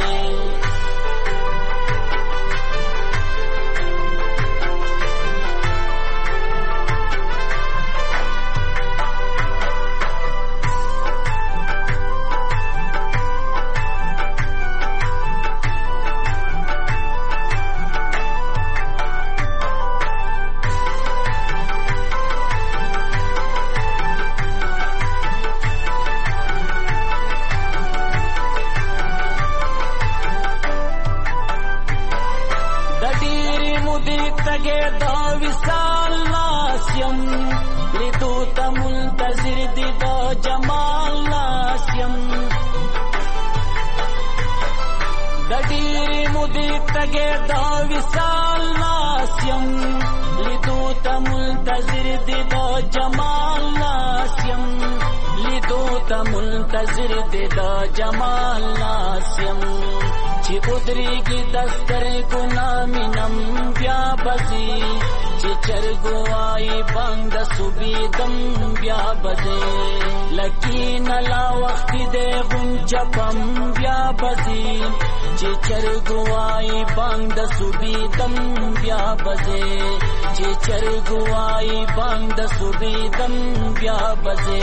جمال ناسیم چې ادري کی دستر ګنا مینم بیا بزي چې چرګوای بند صبح دم بیا بزه لکین لا وخت دې غونچا پم بیا بزي چې چرګوای بند صبح دم بیا بزه چې چرګوای بند صبح دم بیا بزه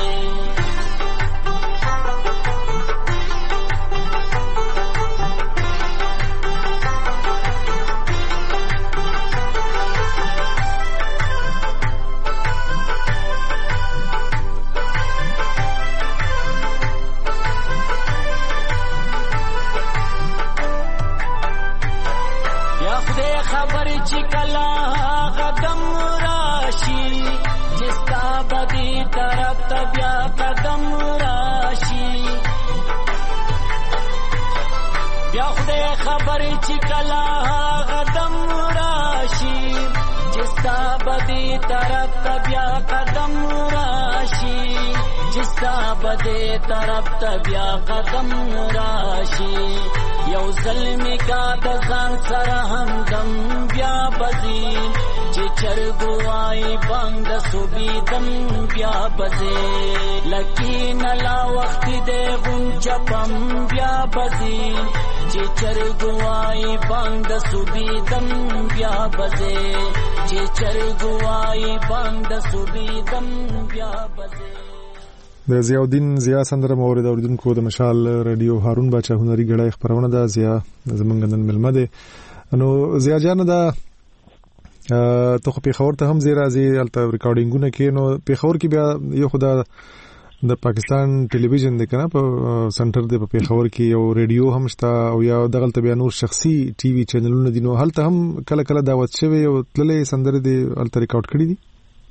خبر چې کلا قدم راشي جستا بدی طرف ته بیا قدم راشي جستا بدی طرف ته بیا قدم راشي یو ظلم کا د ځان سره همدم بیا بزي چې چرګوای بند صبح دم بیا بزي لکین لا وخت دې غونچا پم بیا بزي چې چرګوای بند صبح دم بیا بزه چې چرګوای بند صبح دم بیا بزه د ضیاءالدین ضیاء سندره مورد اوریدونکو د مشال رادیو هارون بچا هنري غړای خبرونه ده ضیاء زمونږ نن ملمه ده نو ضیاء جان دا ته په خبر ته هم زی راځي الته ریکارډینګونه کې نو په خبر کې بیا یو خدا د پاکستان ټلویزیون د کنه په سنټر د په خبر کې یو ریډیو هم شته او یا دغلت بیا نور شخصي ټي وي چینلونه دي نو هلته هم کله کله دعوت شوی او تللې سندره دی الته ریکارډ کړی دي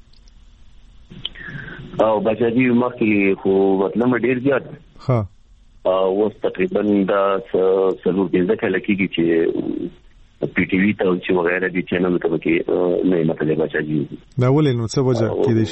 او بچی مخکې خو مطلب ډیر زیات ها او تقریبا دا سلور دې کله کېږي چې پی ټي وي ته چې وغیرہ دي چینل ته کې نه مطلب بچی دا ولې نو څه وجه کې دي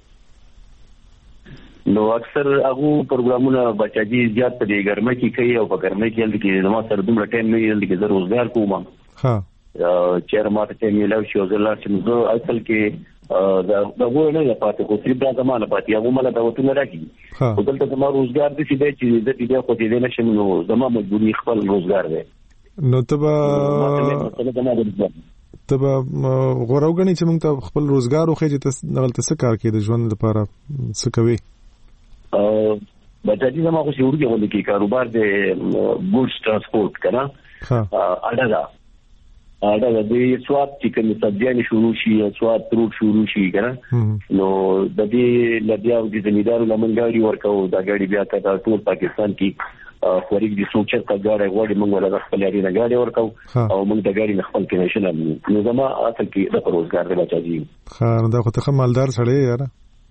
نو اکثر هغه پروګرامونه بچاجي زیات په دې ګرمه کې کوي او په ګرمه کې هلته کې زما سره دومره ټایم نه دی چې زه روزګار کوم ها چیر ماته ټایم ملو شو زله چې زه اصل کې دا وګورئ نه پاتې کو چې دا زمانه پاتې هغه مله دا وته نه راکی او دلته زما روزګار دي چې دې خو دې نه شم نو زما مجبوري خپل روزګار دی نو تبا غوړوګنی چې موږ ته خپل روزګار خو چې تاسو دغلت څه کار کوي د ژوند لپاره څه کوي بچی زما خو شعور کې ولې کې کاروبار د ګوډز ترانسپورت کنا اډا د سواد چې کوم سبزیان شروع شي سواد فروټ شروع شي کنا نو د دې لدیا د زمیندارو لمنګاړي ورکو دا غاډي بیا ته ټول پاکستان کې خوري دي سوچر کا غاډي غوړي موږ ولا خپل لري نه غاډي ورکو او موږ د غاډي خپل کې نشل نو زما اصل کې د روزګار د بچی خا دا خو ته مالدار سړی یاره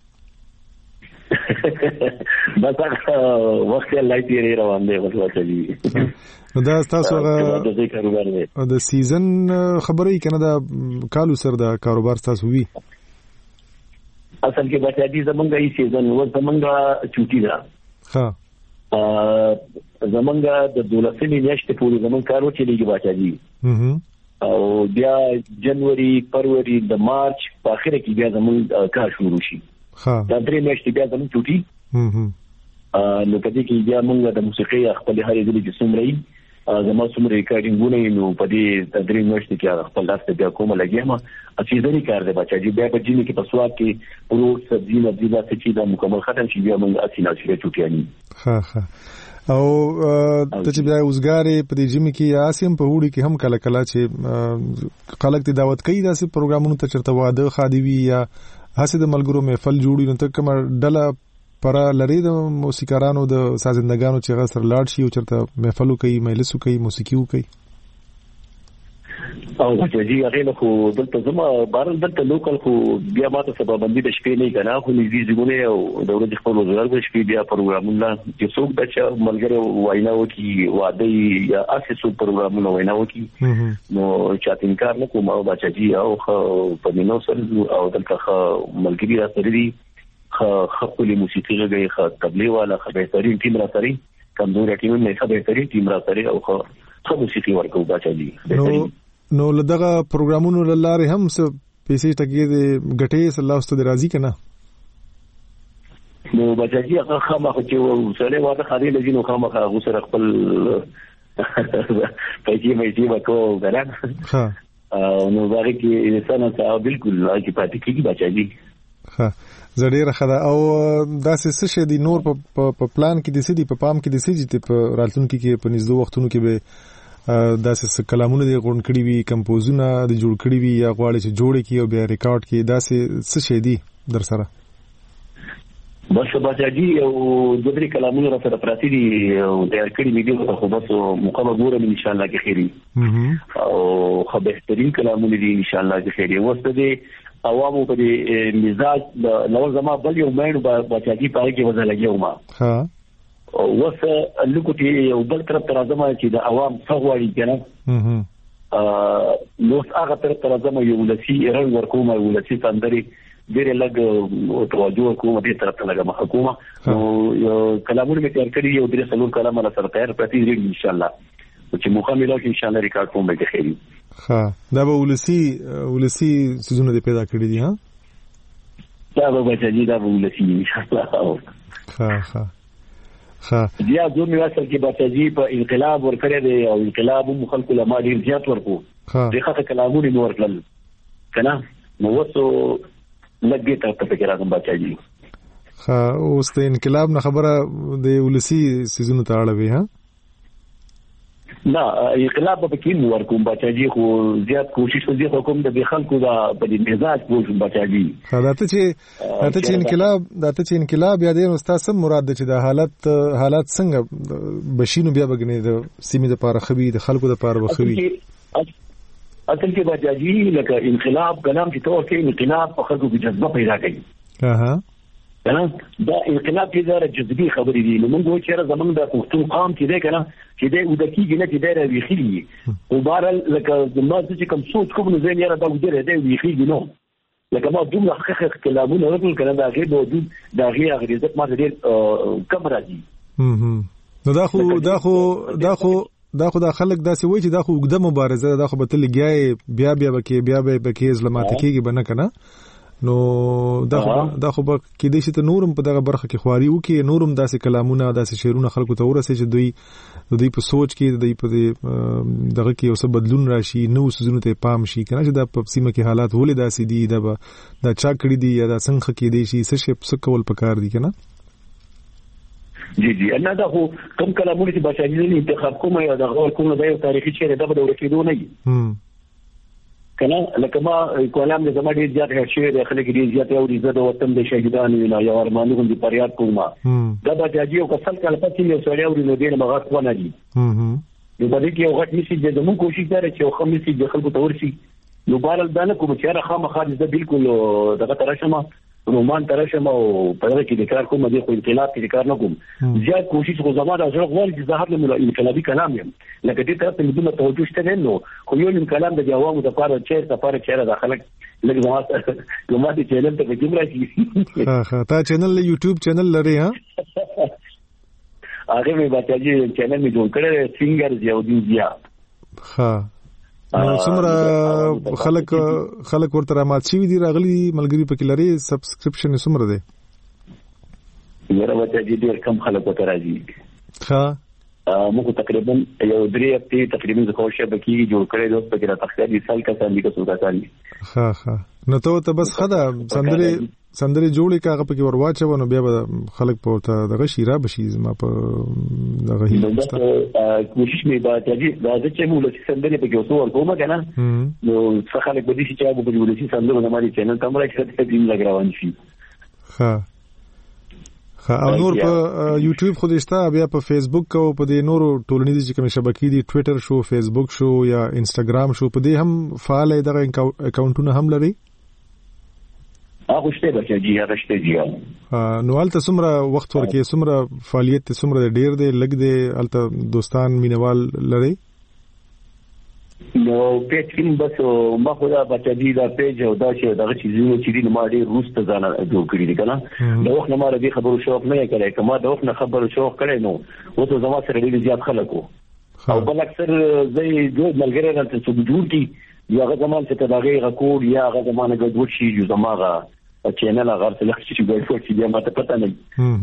بس وخت الله دې روان دی وسوسه دي نو دا تاسو د سیزن خبرې کنه دا کالو سر دا کاروبار تاسو وی اصل کې بچی زمونږه ای سیزن و زمونږه چوټی ده ها زمونږه د دولسمې میاشتې پورې زمونږ کارو چلیږي بچی او بیا جنوري فروری د مارچ په اخر کې بیا زمونږ کار شروع شي دا درې میاشتې بیا زمونږ چوټی نو کدی کې بیا موږ د موسیقي خپل هرې ځلې چې څومره زما څومره ریکارډینګونه نو په دې درې میاشتې کې خپل لاس ته بیا کومه لګیمه اسی ځنی کار دی بچا جی بیا په جینې کې په سواد کې فروټ سبزی مبزیلا چې دا مکمل ختم شي بیا موږ اسی نه شي چوټیانی ها او ته چې بیا اوسګاری په دې جیم کې اسیم په وړي کې هم کله کله چې خلک ته دعوت کوي داسې پروګرامونو ته چرته واده خادي وي یا هڅه د ملګرو محفل جوړي نو ته کوم ډله پر لري د موسیقارانو د سازندګانو چې غسر لاړ شي او چرته محفلو کوي مجلسو کوي موسیقي کوي او چې هغه خو دلته زما بار دلته لوکل خو بیا ماته سبب باندې د شپې نه کنه خو نږدې ځګونه او د ورځې خپل وزارت د شپې بیا پروګرامونه چې څوک د ملګرو واینا وکي واده یا اساسو پروګرامونه واینا وکي نو چاته انکار نه کوم او بچی او په مينو سره او دلته ملګری را سره دي خپل موسیقي غږی تبلیغ والا بهترین ټیم را سره کمزوري ټیم نه بهترین ټیم را سره او موسیقي ورکو بچی نو لدغه پروګرامونو لاره هم پیسې ټکې د غټې الله واستو راضي کنه نو بچاجي هغه خامخ چې وسله واده خاري لږ نو خامخ هغه سره خپل پیسې وکړو غره ها نو باغ کې انسان ته بالکل چې پاتې کیږي بچاجي ها زړه خدا او داسې څه شي دي نور په پلان کې دي سدي په پام کې دي سدي په راتلونکو کې په نږدې وختونو کې به داسې کلامونه دي غون کړی وي کمپوزونه د جوړ کړی وي یا غواړي چې جوړ کړي او بیا ریکارډ کړي داسې څه شي دي در سره بس بچاجي او د دې کلامونو را سره پراتی دي او تیار کړی مې دي خو بس مقام ګورم ان شاء الله کې خيري او خو بهترین کلامونه دي ان شاء الله کې خيري وسته دي عوامو په دې مزاج نو زما بل یو مېن بچاجي پای کې وځه لګیو ما ها وسه لکوټي یو بل طرف تر ازمه چې د عوام څغوړي کنه نو هغه تر ازمه یو لسی رنګ ورکوم یو لسی تندري ډېر لږ توجه کوم دې طرف ته لګم حکومت نو کلامونه مې تیار کړی یو درې څلور کلام را سره تیار پاتې دي ان شاء الله چې مخامل او ان شاء الله ریکارډ کوم به خیری ها دا به ولسی سيزونه دې پیدا کړی دي ها دا به بچی دا به ولسی ان شاء الله ها بیا دوه میواسل کې بچی په انقلاب ورکړی دی او انقلاب مخالف علماء ډیر زیات ورکو دغه کلامونه نور کړل کنه نو وڅو لګي ته فکر راځم بچی ها اوس ته انقلاب نه خبره د ولسی سيزونه ته اړه وي ها نه انقلاب به کې ورکوم بچی خو زیات کوشش وکړي کوم د خلکو دا په مزاج کوم بچی حالت چې انقلاب یا د استاد سم مراد چې د حالات څنګه بشینو بیا بګنی د سیمې د پاره خوي د خلکو د پاره بخوي اصل کې بچی لکه انقلاب کلام چې تو کې انقلاب په خلکو کې جذبه پیدا کوي اها دا انقلاب کې دا جذبي خبرې دي نو موږ چې زمونږ د پښتون قام چې دی کنه چې دی ودکیږي نه چې دی راويخي او بهرال لکه ما چې کوم سوچ کوم نو زين یاره دا ودره دی ويخي نو لکه ما دومره حقیقت کلامونه ورکول کنه دا غیر وجود دا غیر غریزت ما دې کم راځي نو دا خو د خلک داسې وایي چې دا خو وګړه مبارزه دا خو به تل بیا بکې ظلمات کېږي بنه کنه نو دا خو به کې دې چې نورم په دغه برخه کې خواري وکي نورم داسې کلامونه داسې شعرونه خلکو ته ورسې چې دوی په سوچ کې دوی په دغه کې اوس بدلون راشي نو سيزونه ته پام شي کنه چې دا په سیمه کې حالات ولې داسې دي دا چا کړی دي یا دا څنګه کې دي شي څه کول پکار دي کنه جی انا دا خو کوم کلامونه چې بچی انتخاب کوم یا دا کوم د تاریخي شعر دا به ورکېدو نه کنه لکه ما کلام د زما ډیر زیات شعر د خلک ډیر زیات او د وطن د شهیدانو نه یو ارمانو د پریاد کومه دا بچی او کسل کله پاتې یو سړی او د دې مغاق ونه دي نو باندې کې یو غټ میسج د موږ کوشش کوي چې یو خمسي د خلکو ته ورسي نو بهرال دا نه کوم چې راخه خالص ده بالکل دغه ترشمه رومان ترشمه او په دغه کې د کار کوم د خو انقلاب کې کار نه کوم زیات کوشش خو زموږ د ژوند غوړ چې ظاهر له انقلابي کلام یم لکه دې طرف ته بدون توجه شته نو خو یو کلام د جوابو د پاره چیرې د خلک لکه زما د چینل ته کوم راځي ها تا چینل یوټیوب چینل لري ها هغه مې بچی چینل می جوړ کړی سینګر یو دی بیا ها نو څومره خلک ورته رامات شي دي راغلي ملګری پکې لري سبسکرپشن څومره دی یاره بچی ډیر کم خلک ورته راځي ها موږ تقریبا یو 3 هفته تقریبا د کوشش بکی جوړ کړی دوست پکې را تخصیصي سال کا سالي کا سودا سالي ها نو ته بس خدا سندري جوړې کاغه پکې ورواچو نو بیا به خلک په دغه شیرا بشي زما په دغه هیڅ کوشش می باندې دا چې موږ له سندري پکې اوسو ورکوم کنه نو څه خلک به دي چې هغه په ولسی سندرو زماري چینل ته مرای چې دې لګراوان شي او نور په یوټیوب خو دېستا بیا په فیسبوک او په دې نورو ټولنیزو کوم شبکې دي ټوئیټر شو فیسبوک شو یا انستګرام شو په دې هم فعال دغه اکاونټونه هم لري هغه شته بچی هغه شته دی نو الته څومره وخت ورکې څومره فعالیت څومره ډیر دی لګ دی الته دوستان مینوال لري نو پیج کې بس ما خو دا بچی دا پیج او دا چې دغه چیزونه چې دی ما ډیر روسته ځان جوړ کړی دي کنه دا وخت نه ما دې خبرو شوق نه کړی کما دا وخت نه خبرو شوق کړی نو وته زما سره ډیر زیات خلکو او بل اکثر زي جو ملګری راته څو جوړ کی یا هغه زمان چې دغه غکور یا هغه زمانه ګډوډ شي یو زماغه چینل هغه څه لږ شي ګډوډ شي بیا ماته پته نه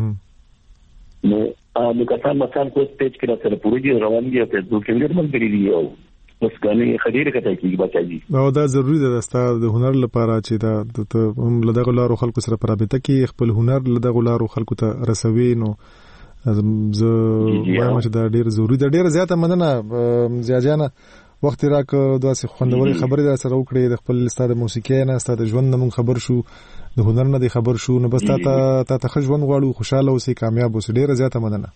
نو کسان مثلا کو پیج کړه سره پوری روان دي په فیسبوک کې ډېر ملګری دي او اوس غانې خبرې کوي چې بچي او دا ضروری ده ستاسو د هنر لپاره چې دا هم لدغه لارو خلکو سره پرابطه کې خپل هنر لدغه لارو خلکو ته رسوي نو زه وایم چې دا ډېر ضروری ده. ډېر زیاته مننه زیاجانه وخت راک داسې خوندوري خبرې در سره وکړې د خپل استاد موسیقي نه استاد ژوند نه خبر شو د هنر نه خبر شو نو بس تا ته ژوند غواړو خوشاله اوسې کامیاب اوسې. ډېر زیاته مننه.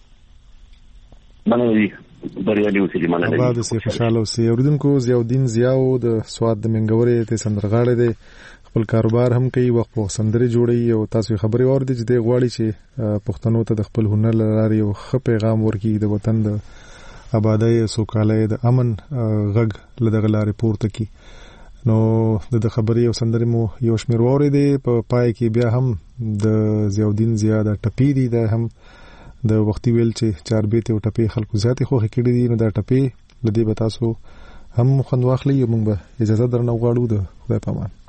مننه بریالي اوسې مننه بعد اوسې خوشاله اوسې. اوریدونکو ضیاءالدین ضیاء د سواد د منګورې ته سندرغاړی دی خپل کاروبار هم کوي وخت په سندري جوړي او تاسو خبري اوردي چې د غواړي چې پښتنو ته د خپل هنر لپاره یو ښه پیغام ورکړي د وطن د آبادی سوکالۍ د امن غږ لدغه لارې پورته کی. نو د خبري او سندري مو یو شمیر اوریدي په پای کې بیا هم د ضیاءالدین ضیاء د ټپی دی د هم د وختي ویل چې 4 بیت او ټپی خلکو زیاتې خوخه کړي دي نو د ټپی لدی به تاسو هم خوند واخلي موږ به اجازه درنه غواړو د خدای په امان.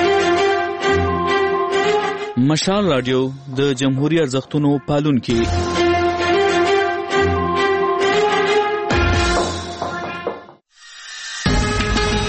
مشال رادیو د جمهوریت ارزښتونو پالونکي